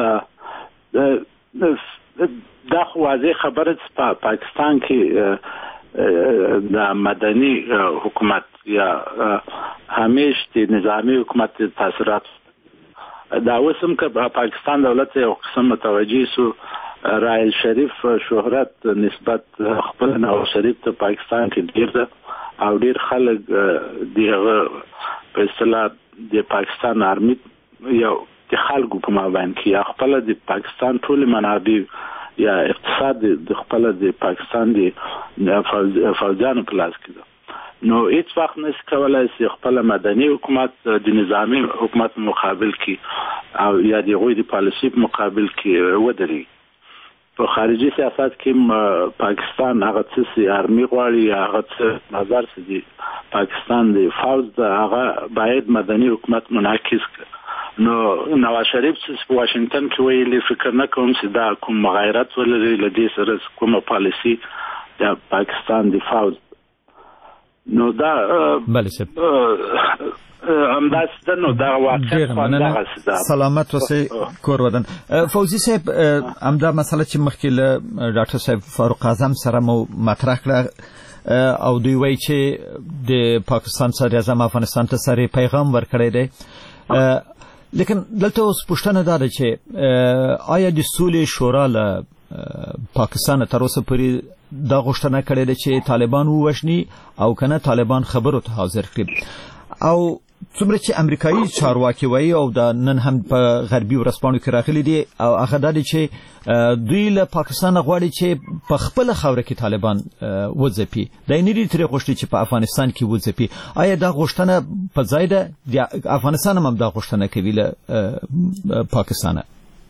دا خو واضح خبره چې په پاکستان کې د مدني حکومت یا همیش د نظامی حکومت تاثیرات دا وسم که پاکستان دولت یو قسم متوجه سو رائل شریف شهرت نسبت خپل نواز شریف ته پاکستان کې ډیر ده او ډیر خلک دغه په اصطلاح د پاکستان آرمي یو د خلکو په مابین کې خپل د پاکستان ټول منابع یا اقتصاد د خپل د پاکستان د فوجانو په لاس کې ده. نو هیڅ وخت نشي کولای چې خپل مدني حکومت د نظامی حکومت مقابل کې او یا د غوی د پالیسي مقابل کې ودرېږي. په خارجي سیاست کې پاکستان هغه څه آرمي غواړي یا هغه څه نظر چې پاکستان د فوج د هغه باید مدني حکومت منعکس کړي. نو نواز شریف چې په واشنگټن کې ویلي فکر نه کوم چې دا کوم مغایرت ولري لدې سره کومه پالیسي د پاکستان د فوج. نو دا بله صاحب همداسې ده. نو دا واقع سلامت اوسئ کور ودان. فوزي صاحب همدا مسله چې مخکې له ډاکټر صاحب فاروق اعظم سره مو مطرح کړه او دوی وایي چې د پاکستان صدراعظم افغانستان ته سره پیغام ورکړی دی، لیکن دلته اوس پوښتنه دا ده چې آیا د سولې شورا له پاکستان تر اوسه پورې دا غوښتنه کړې ده چې طالبان ووژني او کنه طالبان خبرو ته حاضر کړي، او څومره چې امریکایي چارواکي وایي او دا نن هم په غربي ورځپاڼو کې راغلي دي او هغه دا دی چې دوی له پاکستان غواړي چې په خپل خاوره کې طالبان وځپي، دا یې نه دي ترې غوښتي چې په افغانستان کې وځپي. آیا دا غوښتنه په ځای ده؟ افغانستان هم دا غوښتنه کوي له پاکستانه.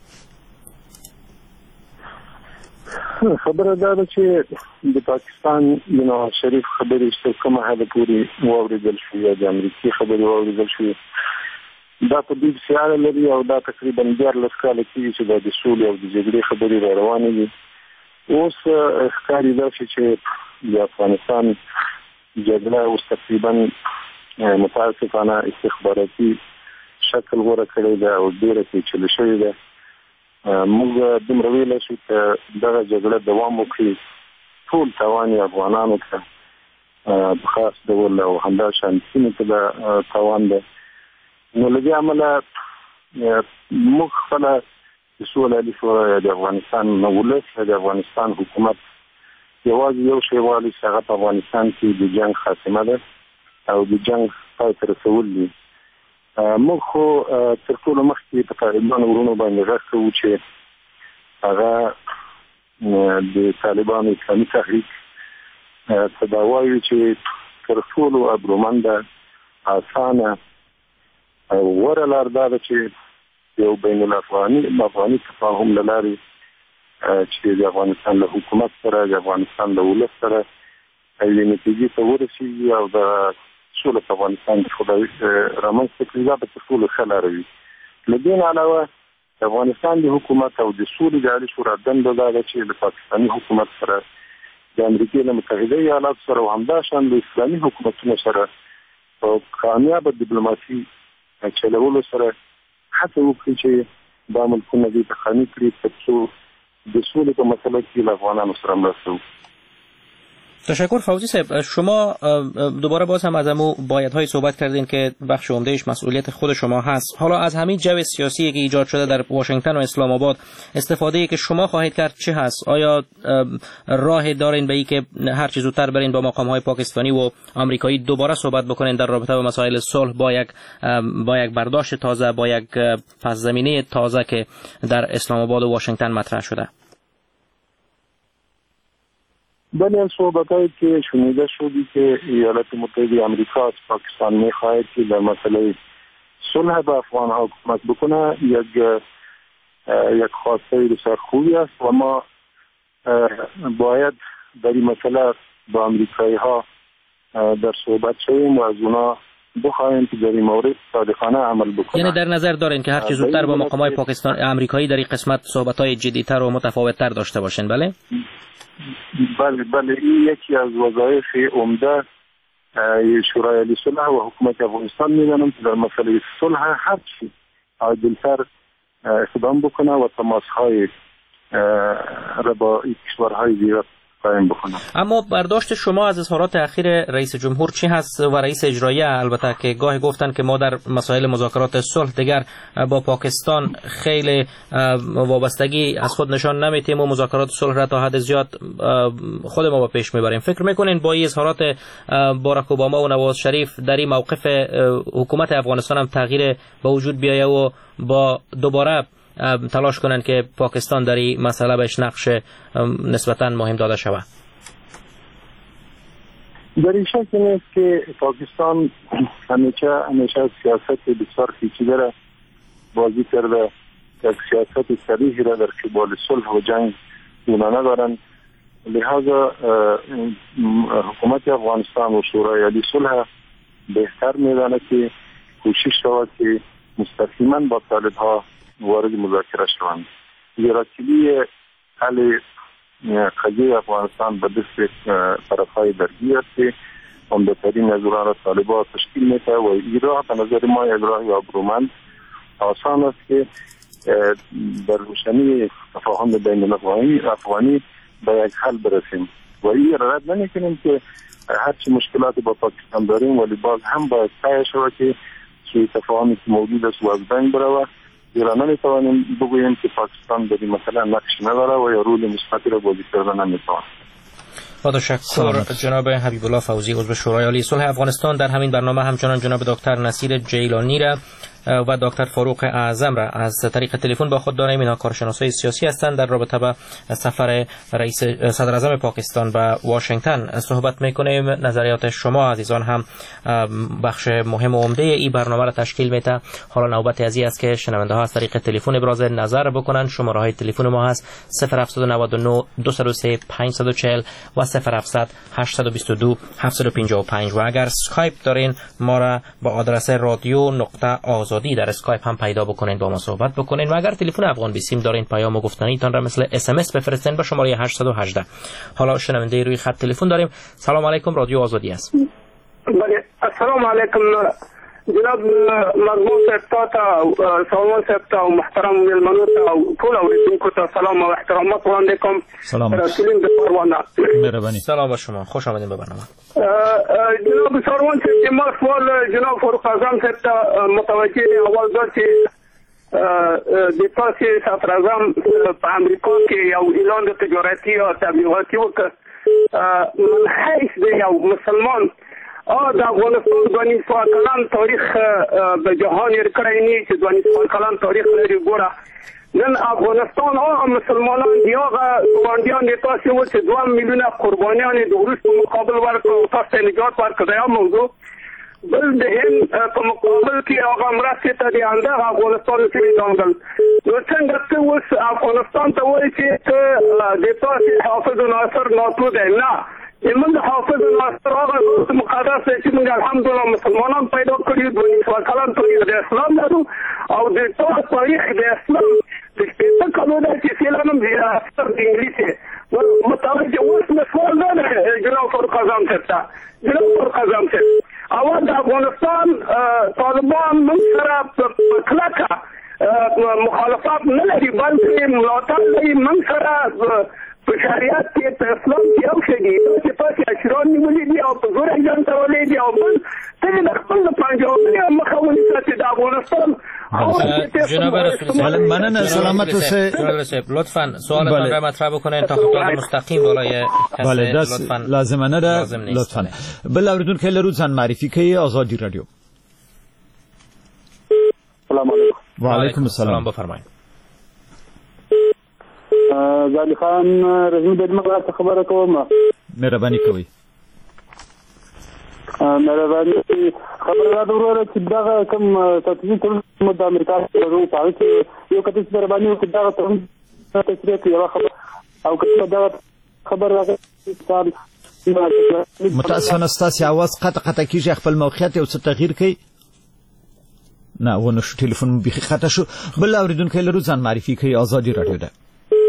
خبره دا ده چې د پاکستان د نواز شریف خبرې چې کومه حد پورې واوریدل شوې یا د امریکایي خبرې واوریدل شوې دا په دې سیاره لري او دا تقریبا 14 کاله کېږي چې د سولې او د جګړې خبرې را روانې دي. اوس ښکاري داسې چې د افغانستان جګړه اوس تقریبا متاسفانه استخباراتي شکل غوره کړی ده او ډېره پیچلې شوې ده. موږ دومره ویلی شو چې دغه جګړه دوام وکړي ټول تاوان یې افغانانو ته په خاص ډول او همداشان سیمې ته د تاوان ده. نو له دې امله موږ خپله د سولې شورا یا د افغانستان ولس یا د افغانستان حکومت یوازې یو شی غواړي چې هغه په افغانستان کې د جنګ خاتمه ده او د جنګ پای ته رسول دي. موږ خو تر ټولو مخکې په طالبانو ورونو باندې غږ کوو چې هغه د طالبانو اسلامي تحریک ته دا وایي چې تر ټولو ابرومنده اسانه او غوره لار دا ده چې یو بین الافغاني تفاهم له لارې چې د افغانستان له حکومت سره د افغانستان له ولس سره یوې نتیجې ته ورسېږي او د سوله په افغانستان کې خدای رامنځته کړي دا به تر ټولو ښه لاره وي. له دې نه علاوه د افغانستان د حکومت او د سولې د عالي شورا دنده دا ده چې د پاکستاني حکومت سره د امریکا له متحده ایالاتو سره او همداشان د اسلامي حکومتونو سره په کامیابه ډیپلوماسي چلولو سره هڅه وکړي چې دا ملکونه دې تخني کړي ترڅو د سولې په مسله کې له افغانانو سره مرسته وکړي. تشکر فوزی صاحب. شما دوباره باز هم از همون بایدهای صحبت کردین که بخش عمدهش مسئولیت خود شما هست. حالا از همین جو سیاسی که ایجاد شده در واشنگتن و اسلام آباد استفاده که شما خواهید کرد چه هست؟ آیا راه دارین به این که هر چه زودتر برین با مقام‌های پاکستانی و آمریکایی دوباره صحبت بکنین در رابطه با مسائل صلح با یک برداشت تازه، با یک پس زمینه تازه که در اسلام آباد و واشنگتن مطرح شده؟ بله، صحبت‌هایی که شنیده شدی که ایالات متحده آمریکا از پاکستان می‌خواهد که در مسئله صلح با افغان‌ها کمک بکنه یک خواسته بسیار خوبی است و ما باید در این مسئله با آمریکایی‌ها در صحبت شویم و از اونا بخواهیم که در این مورد صادقانه عمل بکنن. یعنی در نظر دارین که هر چه زودتر با مقامات پاکستان امریکایی در این قسمت صحبت‌های جدی‌تر و متفاوت‌تر داشته باشین. بله این یکی از وظایف عمده شورای عالی صلح و حکومت افغانستان میدانم که در مسئله صلح هر چی عادل‌تر اقدام بکنه و تماس‌های را با کشورهای دیگر قائم بکنه. اما برداشت شما از اظهارات اخیر رئیس جمهور چی هست و رئیس اجرایی؟ البته که گاهی گفتن که ما در مسائل مذاکرات صلح دیگر با پاکستان خیلی وابستگی از خود نشان نمیتیم و مذاکرات صلح را تا حد زیاد خود ما با پیش میبریم. فکر میکنین با این اظهارات باراک اوباما و نواز شریف در این موقف حکومت افغانستان هم تغییر به وجود بیایه و با دوباره تلاش کنن که پاکستان در این مسئله بهش نقش نسبتاً مهم داده شود؟ در این شک نیست که پاکستان همیشه سیاست بسیار پیچیده را بازی کرده، یک سیاست صریح را در قبال صلح و جنگ اونا ندارن. لہذا حکومت افغانستان و شورای عالی صلح بهتر میدانه که کوشش شود که مستقیما با طالبها وارد مذاکره شوند. زیرا کلی حل قضیه افغانستان به دست طرفهای درگیر است که عمده‌ترین از اونها را طالبان تشکیل میده و این راه به نظر ما یک راه آبرومند آسان است که در روشنی تفاهم بین افغانی به یک حل برسیم و این را رد نمی‌کنیم که هرچی مشکلات با پاکستان داریم ولی باز هم باید سعی شود که سوی تفاهمی که موجود است و از بین برود. زیرا نمیتوانیم بگوییم که پاکستان در این مسئله نقش نداره و یا رول مثبتی را بازی کرده نمیتواند. با تشکر جناب حبیب الله فوزی عضو شورای عالی صلح افغانستان. در همین برنامه همچنان جناب دکتر نصیر جیلانی را و دکتر فاروق اعظم را از طریق تلفن با خود داریم. اینا کارشناسای سیاسی هستند. در رابطه با سفر رئیس صدر اعظم پاکستان به واشنگتن صحبت میکنیم. نظریات شما عزیزان هم بخش مهم و عمده این برنامه را تشکیل میده. حالا نوبت از این است که شنونده ها از طریق تلفن ابراز نظر بکنن. شماره های تلفن ما هست 0799 203 540 و 0700 822 755 و اگر اسکایپ دارین ما را با آدرس radio.azadi در اسکایپ هم پیدا بکنین، با ما صحبت بکنین و اگر تلفن افغان بیسیم دارین پیام و گفتنی تان را مثل SMS بفرستین به شماره 818. حالا شنونده روی خط تلفن داریم. سلام علیکم، رادیو آزادی است. بله السلام علیکم جناب مرحوم صاحب ته سلام صاحب ته محترم ملمنو ته ټول اوریدونکو ته سلام او احترامات وړاندې کوم. سلام رسولین د پروانه. مهرباني. سلام به شما، خوش آمدید به برنامه. جناب سروان صاحب ما سوال جناب فاروق اعظم صاحب ته متوجه اول دا چې د تاسو صدر اعظم په امریکا کې یو اعلان د تجارتي او تبلیغاتي وکړ من حیث د یو مسلمان د افغانستان 2.5 کلن تاریخ به جهان یې کړی نه چې 2.5 کلن تاریخ لري. ګوره نن افغانستان هغه مسلمانان دی هغه ګاونډیان دي تاسو و چې 2 میلیونه قربانیان د وروسته مقابل ورکړو تاسو نجات ورکړی. دا موضوع بل د هند په مقابل کې هغه مرستې ته د انده افغانستان کې ځانګړل. نو څنګه ته اوس افغانستان ته وایي چې د تاسو حافظ ناصر ناتو دی؟ نه، من حافظ ناصر هغه مقدس چې موږ الحمدلله مسلمانان پیدا کړي 2 کلن تاریخ د اسلام لرو او د ټول تاریخ د اسلام د شپږ کلونو چې سیلانم دی اثر د انګلیسي متوجه اوس مسؤل نه جناب فاروق اعظم صاحب جناب فاروق اعظم صاحب اول د افغانستان طالبان موږ سره کلکه مخالفت نه لري بلکې ملاتړ لري موږ سره په شریعت کې په اسلام کې یو شی دی چې تاسو اشرار نیولې دي او په زور ایجان تولې دي او بل ته د خپل پنځاوي مخاوني ساتي د افغانستان. جناب رسول مننه سلامت اوسه. لطفا سوالتان را مطرح بکنین تا خطاب مستقیم بالای کسی. بله دست لازمانه را لطفا. بله اوریدون که لرود زن معرفی که آزادی رادیو. سلام علیکم. و علیکم السلام. بفرمایید. زالی خان رحیم د دې خبره کوم. مهرباني کوي. مهرباني خبره دا وروره چې دا کوم تطبیق د امریکا سره په اړه یو کته چې مهرباني وکړه دا ته تشریح یو خبر او کله دا خبر راغی متاسفانه ستاسو आवाज قطع کیږي خپل موقعیت یو څه تغییر کړئ نه ونه شو ټلیفون بيخي خطا شو بل اوریدونکو لرو ځان معرفي کوي آزادي رادیو ده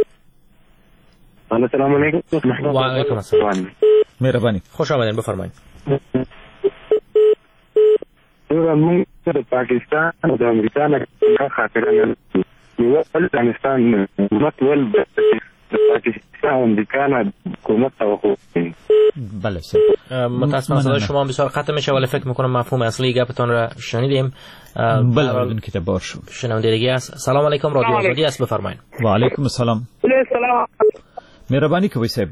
السلام علیکم و علیکم السلام مهرباني خوش آمدید بفرمایید موږ د پاکستان او د امریکا نه خاطرانه یو افغانستان متول د پاکستان او امریکا نه حکومت توقع بله متاسفانه صدای شما بسیار قطع میشه ولی فکر میکنم مفهوم اصلی گپتون را شنیدیم. بله اون که تبار شد شنونده دیگه است. سلام علیکم رادیو آزادی است بفرمایید. و علیکم السلام. سلام مهربانی کوي صاحب.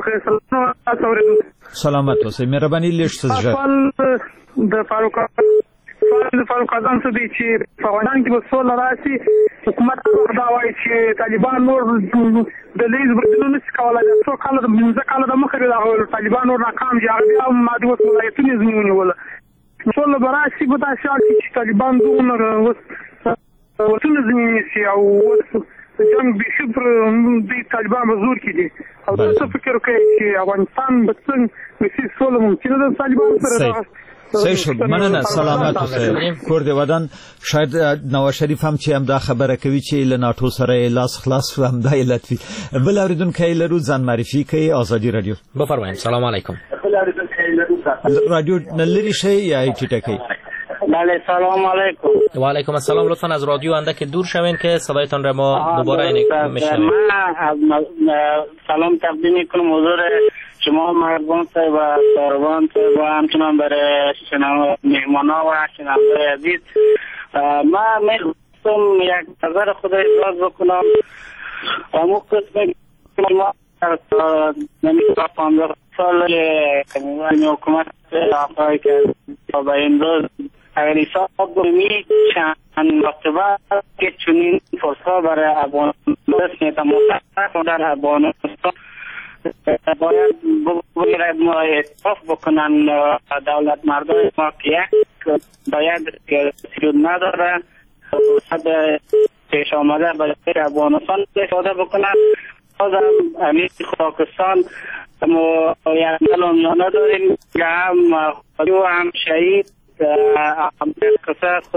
سلامت اوسئ. مهربانی لیش سزجر. د فاروق اعظم څه دی چې په افغانستان کې به سوله راشي حکومت دا وایي چې طالبان نور د لیز بدلون نشي کولای څو کاله د 15 کاله د مخې د طالبان نور ناکام دي هغه بیا مادي ولایتونه زمونیول سوله به راشي به دا شال چې طالبان دونه وطن زمینی شي او جنگ بیخي پر دې طالبان به زور کړي او تاسو فکر کوئ چې افغانستان به څنګه سوله ممکنه ده طالبان سره صحیح شد مننه سلامت اوسئ کور دی ودان شاید نواز شریف هم چې هم دا خبره کوي چې له ناتو سره لاس خلاص هم دا لطفي بل اوریدونکو لرو ځان معرفي کوي آزادي رادیو بفرمایید. سلام علیکم. رادیو نلری شي یا ټیټه کوي. بله سلام علیکم. و علیکم السلام. لطفا از رادیو اندک دور شوین که صدایتان را ما دوباره میشنویم. من سلام تقدیم میکنم حضور شما مرگان صاحب و ساروان صاحب و همچنان برای مهمانا و شنونده عزیز. من میخواستم یک نظر خود ابراز بکنم اما قسم ما نمیشه 15 سال حکومت آقای که تا این روز اگر حساب کنیم چند مرتبه که چنین فرصت برای افغانستان متاسف در افغانستان باید بگیرد ما اعتراف بکنن دولت مردم ما که یک باید سیود نداره فرصت پیش آمده برای افغانستان استفاده بکنن بازم امیر پاکستان ما یک ملومیانه داریم که هم خودی و هم شهید هم قصه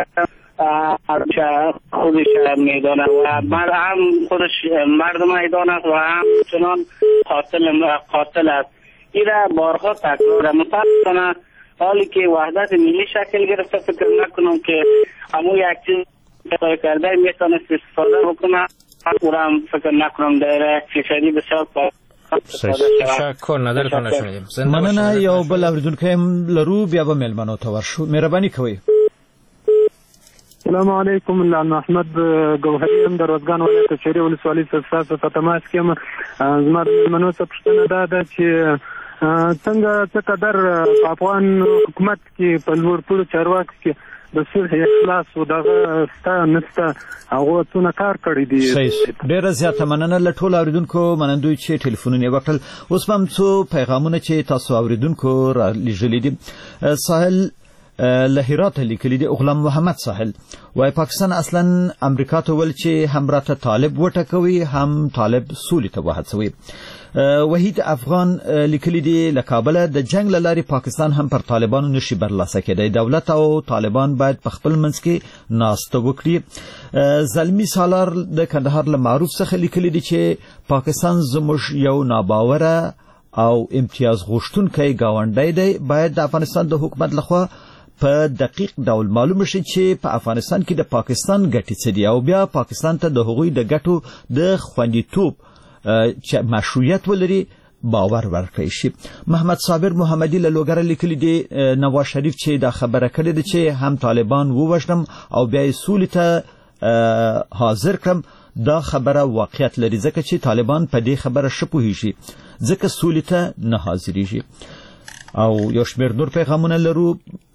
خودش میدانه و هم خودش مردم میدانه و هم چنان قاتل است. این بارها تکرار متاسفانه حالی که وحدت ملی شکل گرفته فکر نکنم که همون یک چیز کرده میتونست استفاده بکنه او را هم فکر نکنم در فشاری بسیار شکر نظرتون نشونیدیم. مننه. یو بل اوریدونکو هم لرو بیا به مېلمنو ته ورشو. مهرباني کوئ. السلام علیکم. الله محمد ګوهري هم د روزګان ولایت شهري ولسوالۍ څخه په تماس کې یم. زما د مېلمنو څخه پوښتنه دا ده چې څنګه څه قدر په افغان حکومت کې په لوړ پوړو چارواکو کې د صلح اخلاص او دغه ستا نسته هغه څونه کار کړی دی. ډیره زیاته مننه له ټولو اوریدونکو منندوی چې ټلیفونونه وکړل. اوس هم څو پیغامونه چې تاسو اوریدونکو را لېږلي دي. ساحل له هرات لیکلي دي. غلام محمد ساحل وايي پاکستان اصلا امریکا ته ول چې هم راته طالب وټکوي هم طالب سولې ته وهڅوي. وحید افغان لیکلی دی له کابل د جنگ لاري پاکستان هم پر طالبانو نشي برلاسه کېدای. دولت او طالبان باید په خپل منځ کې ناسته وکړي. زلمی سالار د کندهار له معروف څخه لیکلی دی چې پاکستان زموږ یو ناباوره او امتیاز غوښتونکی گاونډی دی. باید د افغانستان د حکومت لخوا په دقیق ډول معلوم شي چې په افغانستان کې د پاکستان ګټې څه دي او بیا پاکستان ته د هغوی د ګټو د خوندیتوب چې مشروعیت ولري باور ورکړي شي. محمد صابر محمدي له لوګر لیکلي دی نواز شریف چې دا خبره کړې ده چې هم طالبان ووژنم او بیا یې سولې ته حاضر کړم. دا خبره واقعیت لري ځکه چې طالبان په دې خبره ښه پوهېږي ځکه سولې ته نه حاضرېږي. او یو شمېر نور پیغامونه لرو.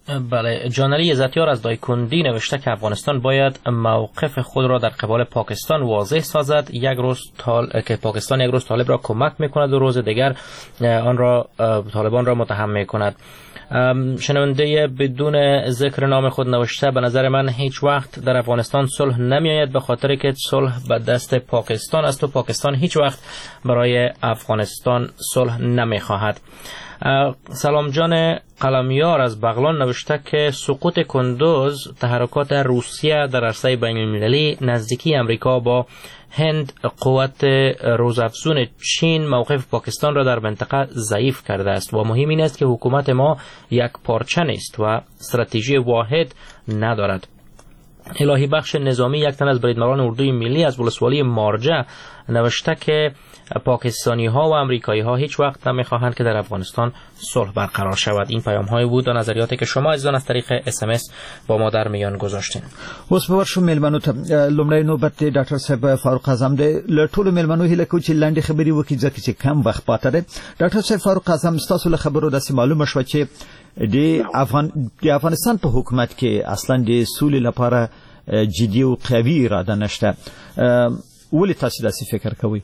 بله، جانلی عزتیار از دایکندی نوشته که افغانستان باید موقف خود را در قبال پاکستان واضح سازد. که پاکستان یک روز طالب را کمک میکند و روز دیگر آن را طالبان را متهم میکند. شنونده بدون ذکر نام خود نوشته به نظر من هیچ وقت در افغانستان صلح نمیآید، به خاطر که صلح به دست پاکستان است و پاکستان هیچ وقت برای افغانستان صلح نمیخواهد. سلام جان قلمیار از بغلان نوشته که سقوط کندوز تحرکات روسیه در عرصه بین المللی، نزدیکی امریکا با هند، قوت روزافزون چین موقف پاکستان را در منطقه ضعیف کرده است و مهم این است که حکومت ما یک پارچه نیست و استراتژی واحد ندارد. الهی بخش نظامی، یک تن از بریدمران اردوی ملی از ولسوالی مارجه نوشته که پاکستانی ها و امریکایی ها هیچ وقت نمیخواهند که در افغانستان صلح برقرار شود. این پیام های بود و نظریاتی که شما عزیزان از طریق SMS با ما در میان گذاشتین. اوس په ورشو میلمنو ته لومړی نوبت ډاکټر صاحب فاروق اعظم د لټول میلمنو هله کو چې لاندې خبري وکړي ځکه چې کم وخت پاتې ده. ډاکټر صاحب فاروق اعظم تاسو له خبرو د معلومه شو چې د افغانستان په حکومت کې اصلا د سولې لپاره جدي او قوي اراده نشته. ولې تاسو داسې فکر کوئ؟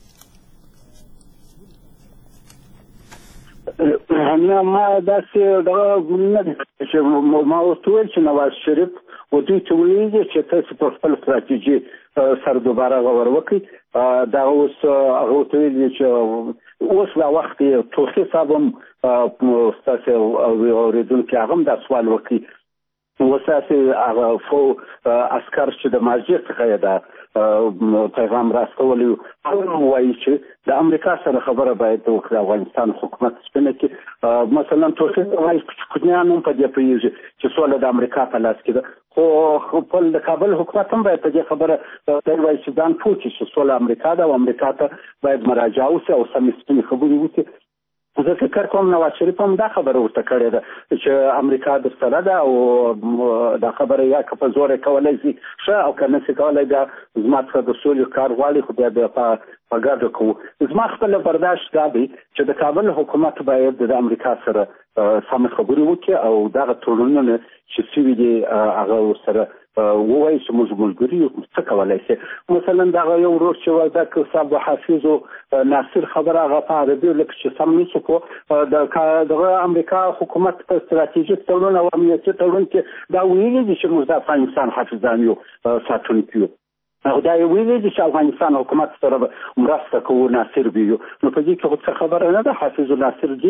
ما داسې نه دي چې ما ورته ویل چې نواز شریف و دوی ته ویلي چې تاسو په خپل استراتیژي سره دوباره غور وکړئ. دا اوس هغه ورته ویلي چې اوس لا وخت یې توخي صاحب هم ستاسو اورېدونکي هغه هم دا سوال وکړي. اوس هغه عسکر چې د مارجې څخه یې دا پیغام راستولی هغه وایي چې د امریکا سره خبره باید وکړي، افغانستان حکومت سپینه کې مثلا توخي وایي کوچنیان هم په دې پوهېږي چې سوله د امریکا په لاس کې ده، خو خپل د کابل حکومت هم باید په دې خبره وایي چې ځان پوه کړي چې سوله امریکا ده او امریکا ته باید مراجعه وشي او سمې سپینې خبرې وکړي. زه فکر کوم نواز شریف هم دا خبره ورته کړې ده چې امریکا د سره ده او دا خبره یا که په زور کولای شي ښه او که نه شي کولای بیا زما څخه د سولې کار غواړي، خو بیا په ګډه کوو. زما خپله برداشت دا دی چې د کابل حکومت باید د امریکا سره سمې خبرې وکړي او دغه تړونونه چې سوي دي هغه ورسره ووایي چې موږ ملګري یو، څه کولی شي. مثلا دغه یو ورور چې وردک صاحب حافظ و ناصر خبره هغه په عربي لکه چې سم نشو کو دغه امریکا حکومت په استراتیژیک تړون او امنیتي تړون کې دا ویلي دي چې موږ د افغانستان حافظان یو ساتونکي یو او دا ویلي دي چې افغانستان حکومت سره مرسته کوو ناصر بیو. نو په دې کې څه خبره نه ده، حافظ ناصر دي.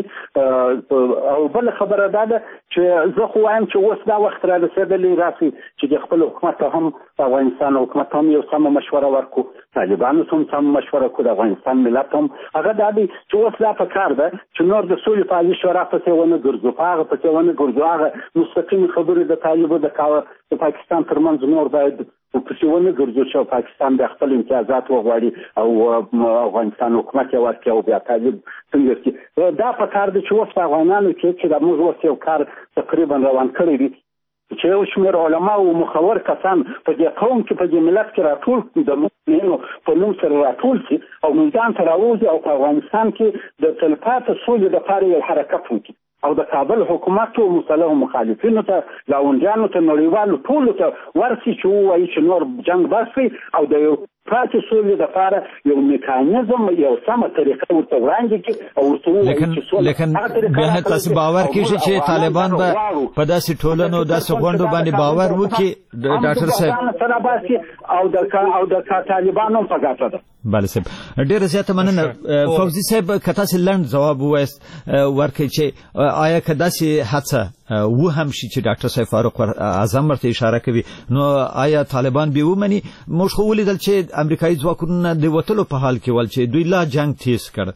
او بل خبره ده چې زه خو وایم چې اوس دا وخت را رسېدلی راسي چې د خپل حکومت هم افغانستان حکومت هم یو سمه مشوره ورکړو، طالبانو هم سمه مشوره کړو، د افغانستان ملت هم هغه دا دی چې اوس دا پکار ده چې نور د سولې په عالي شورا پسې ونه ګرځو، په هغه پسې ونه ګرځو. هغه مستقیمې خبرې د طالبو د پاکستان ترمنځ نور باید پسې ونه ګرځو چې پاکستان د خپل امتیازات وغواړي او افغانستان حکومت یې ورکړي او بیا طالب څنګه کړي. دا پکار دی چې اوس په افغانانو کې چې دا موږ اوس یو کار تقریبا روان کړی دی چې یو شمېر علما او مخور کسان په دې قوم کې په دې ملت کې راټول د مؤمنینو په نوم سره راټول شي او میدان ته راوځي او په افغانستان کې د تلپاتې سولې لپاره یو حرکت وکړي او د کابل حکومت او مصالحو مخالفینو ته لاونجانو ته نړیوالو ټولو ته ورسي چې ووایي چې نور جنګ بس کړي او د یو پاتې سولې لپاره یو میکانیزم یو سمه طریقه ورته وړاندې کړي او ورته ووایي چې سوله لیکن بیا نه تاسو باور کیږي چې طالبان به په داسې ټولنو داسې غونډو باندې باور وکړي ډاکټر صاحب سره باسي او د طالبانو په ګټه ده. بله صاحب ډېره زیاته مننه. فوزي صاحب که تاسې لنډ ځواب ووایست ورکړئ چې آیا که داسې هڅه و هم شي چې ډاکټر صاحب فاروق اعظم ورته اشاره کوي نو آیا طالبان به ومني؟ موږ خو ولیدل چې امریکایي ځواکونه د وتلو په حال کې ول چې دوی لا جنگ تیز کړ.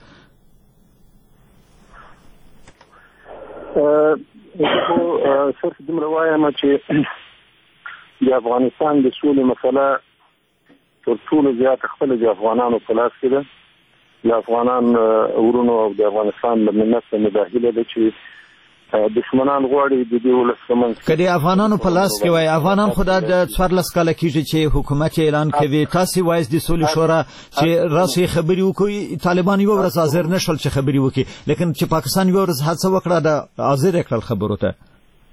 صرف دومره وایم چې د افغانستان د سولې مسله تر ټولو زیات خپل د افغانانو په لاس کې ده. د افغانان ورونو او د افغانستان د ملت مداخله ده چې دشمنان غواړي د دې ولسمن کدي افغانانو په لاس کې وای. افغانان خدا د 14 کال کېږي چې حکومت اعلان کوي. تاسو وایي د سولې شورا چې راسي خبري وکړي، طالبان یو ورځ حاضر نشول چې خبري وکړي، لیکن چې پاکستان یو ورځ هڅه وکړه د حاضر کړل خبرو ته.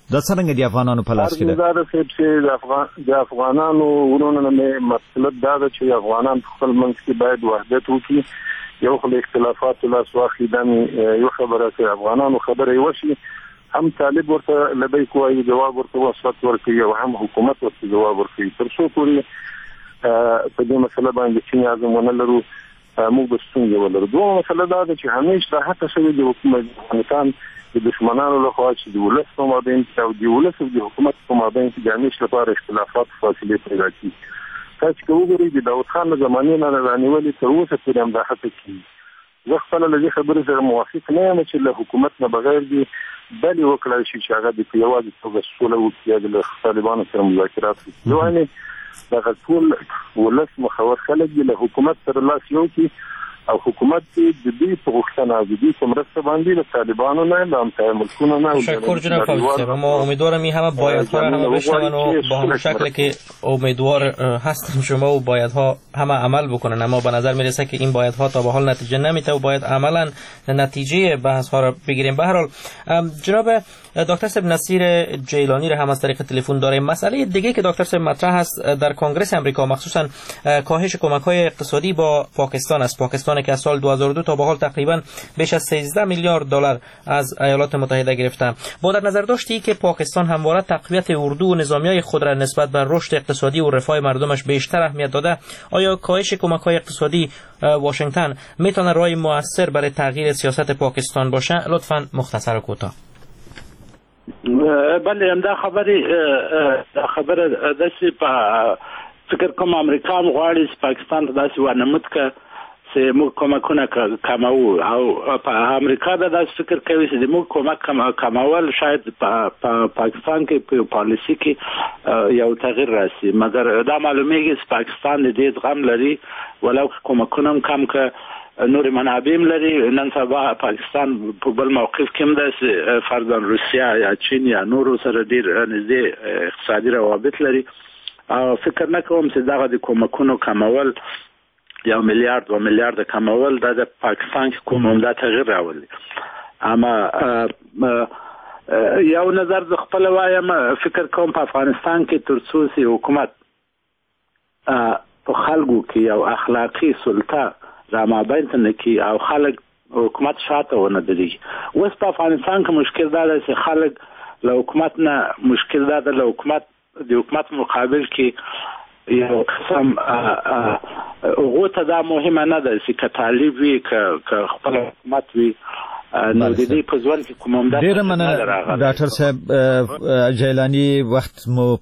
دا څنګه د افغانانو په لاس کې ده؟ دا چې د افغانانو ورونو نه مسله دا ده چې افغانان خپل منځ کې باید وحدت وکړي، یو خل اختلافات لاس واخلي. دا یو خبره چې افغانانو خبره وشي، هم طالب ورته لبی کوي جواب ورته وسط ورکوي او هم حکومت ورته جواب ورکوي. تر څو پورې په دې مسله باندې چې اعظم ونه لرو موږ به څنګه ولرو. دوه مسله دا ده چې همیشه د حتی شوی د حکومت افغانستان د دشمنانو لخوا چې د ولس په مابین کې او د ولس او د حکومت په مابین کې د همیشه لپاره اختلافات فاصله پیدا کیږي. تاسو که وګورئ د داود خان زمانې نه رانیولې تر اوسه پورې هم دا حتی کیږي. زه خپله له دې خبرې سره موافق نه یم چې له حکومت نه بغیر دي بلې وکړای شي چې هغه د په یوازې توګه سوله وکړي یا د طالبانو سره مذاکرات وکړي. یعنې دغه ټول ولس مخور خلک دي له حکومت سره لاس یو کړي او حکومت د دې په غوښتنه د دې په مرسته باندې له طالبانو نه له همسایه ملکونو نه تشکر جناب فوزی. ما امیدوارم این همه بایدها را همه بشنون و با همون شکلی که امیدوار هستیم شما و بایدها همه عمل بکنن، اما به نظر میرسه که این بایدها تا به حال نتیجه نمیده و باید عملا نتیجه بحث ها را بگیریم. به هر حال جناب دکتر صاحب نصیر جیلانی را هم از طریق تلفن داریم. مسئله دیگه که دکتر صاحب مطرح است در کنگره آمریکا، مخصوصا کاهش کمک‌های اقتصادی با پاکستان است. پاکستان که از سال 2002 تا به حال تقریبا بیش از 13 میلیارد دلار از ایالات متحده گرفته. با در نظر داشتی که پاکستان همواره تقویت اردو و نظامیای خود را نسبت بر رشد اقتصادی و رفاه مردمش بیشتر اهمیت داده، آیا کاهش کمک‌های اقتصادی واشنگتن میتونه راهی موثر برای تغییر سیاست پاکستان باشه؟ لطفاً مختصر و کوتاه. بله، دا خبره داسې په فکر کوم امریکا هم غواړي چې پاکستان ته داسې ورنمود که چې موږ کومکونه کموو، او په امریکا دا داسې فکر کوي چې د موږ کومک کمول شاید په پاکستان کې په پالیسي کې یو تغییر راسي. مګر دا معلومیږي چې پاکستان د دې زغم لري، ولو که کومکونه هم کم که نور منابع لري. نن سبا پاکستان په بل موقف کې هم ده، فرضاً روسیا یا چین یا نورو سره ډېر نږدې اقتصادي روابط لري، او فکر نه کوم چې دغه د کومکونو کمول 1 میلیارد 2 میلیارد کمول د پاکستان کې کوم عمده تغییر راولي. اما یو نظر د خپل وایم، فکر کوم په افغانستان کې تر څو چې حکومت په خلکو کې یو اخلاقی سلطه را مابین تنکی او خلک حکومت شاته ونه دري. اوس په افغانستان کې مشکل دا ده چې خلک له حکومت نه مشکل دا ده، له حکومت مقابل کې یو قسم هغه ته دا مهمه نه ده چې که طالب وي که خپل حکومت وي، نو د دې په ځوان کې کوم عمده ډېره مننه ډاکټر صاحب جیلانی، وخت مو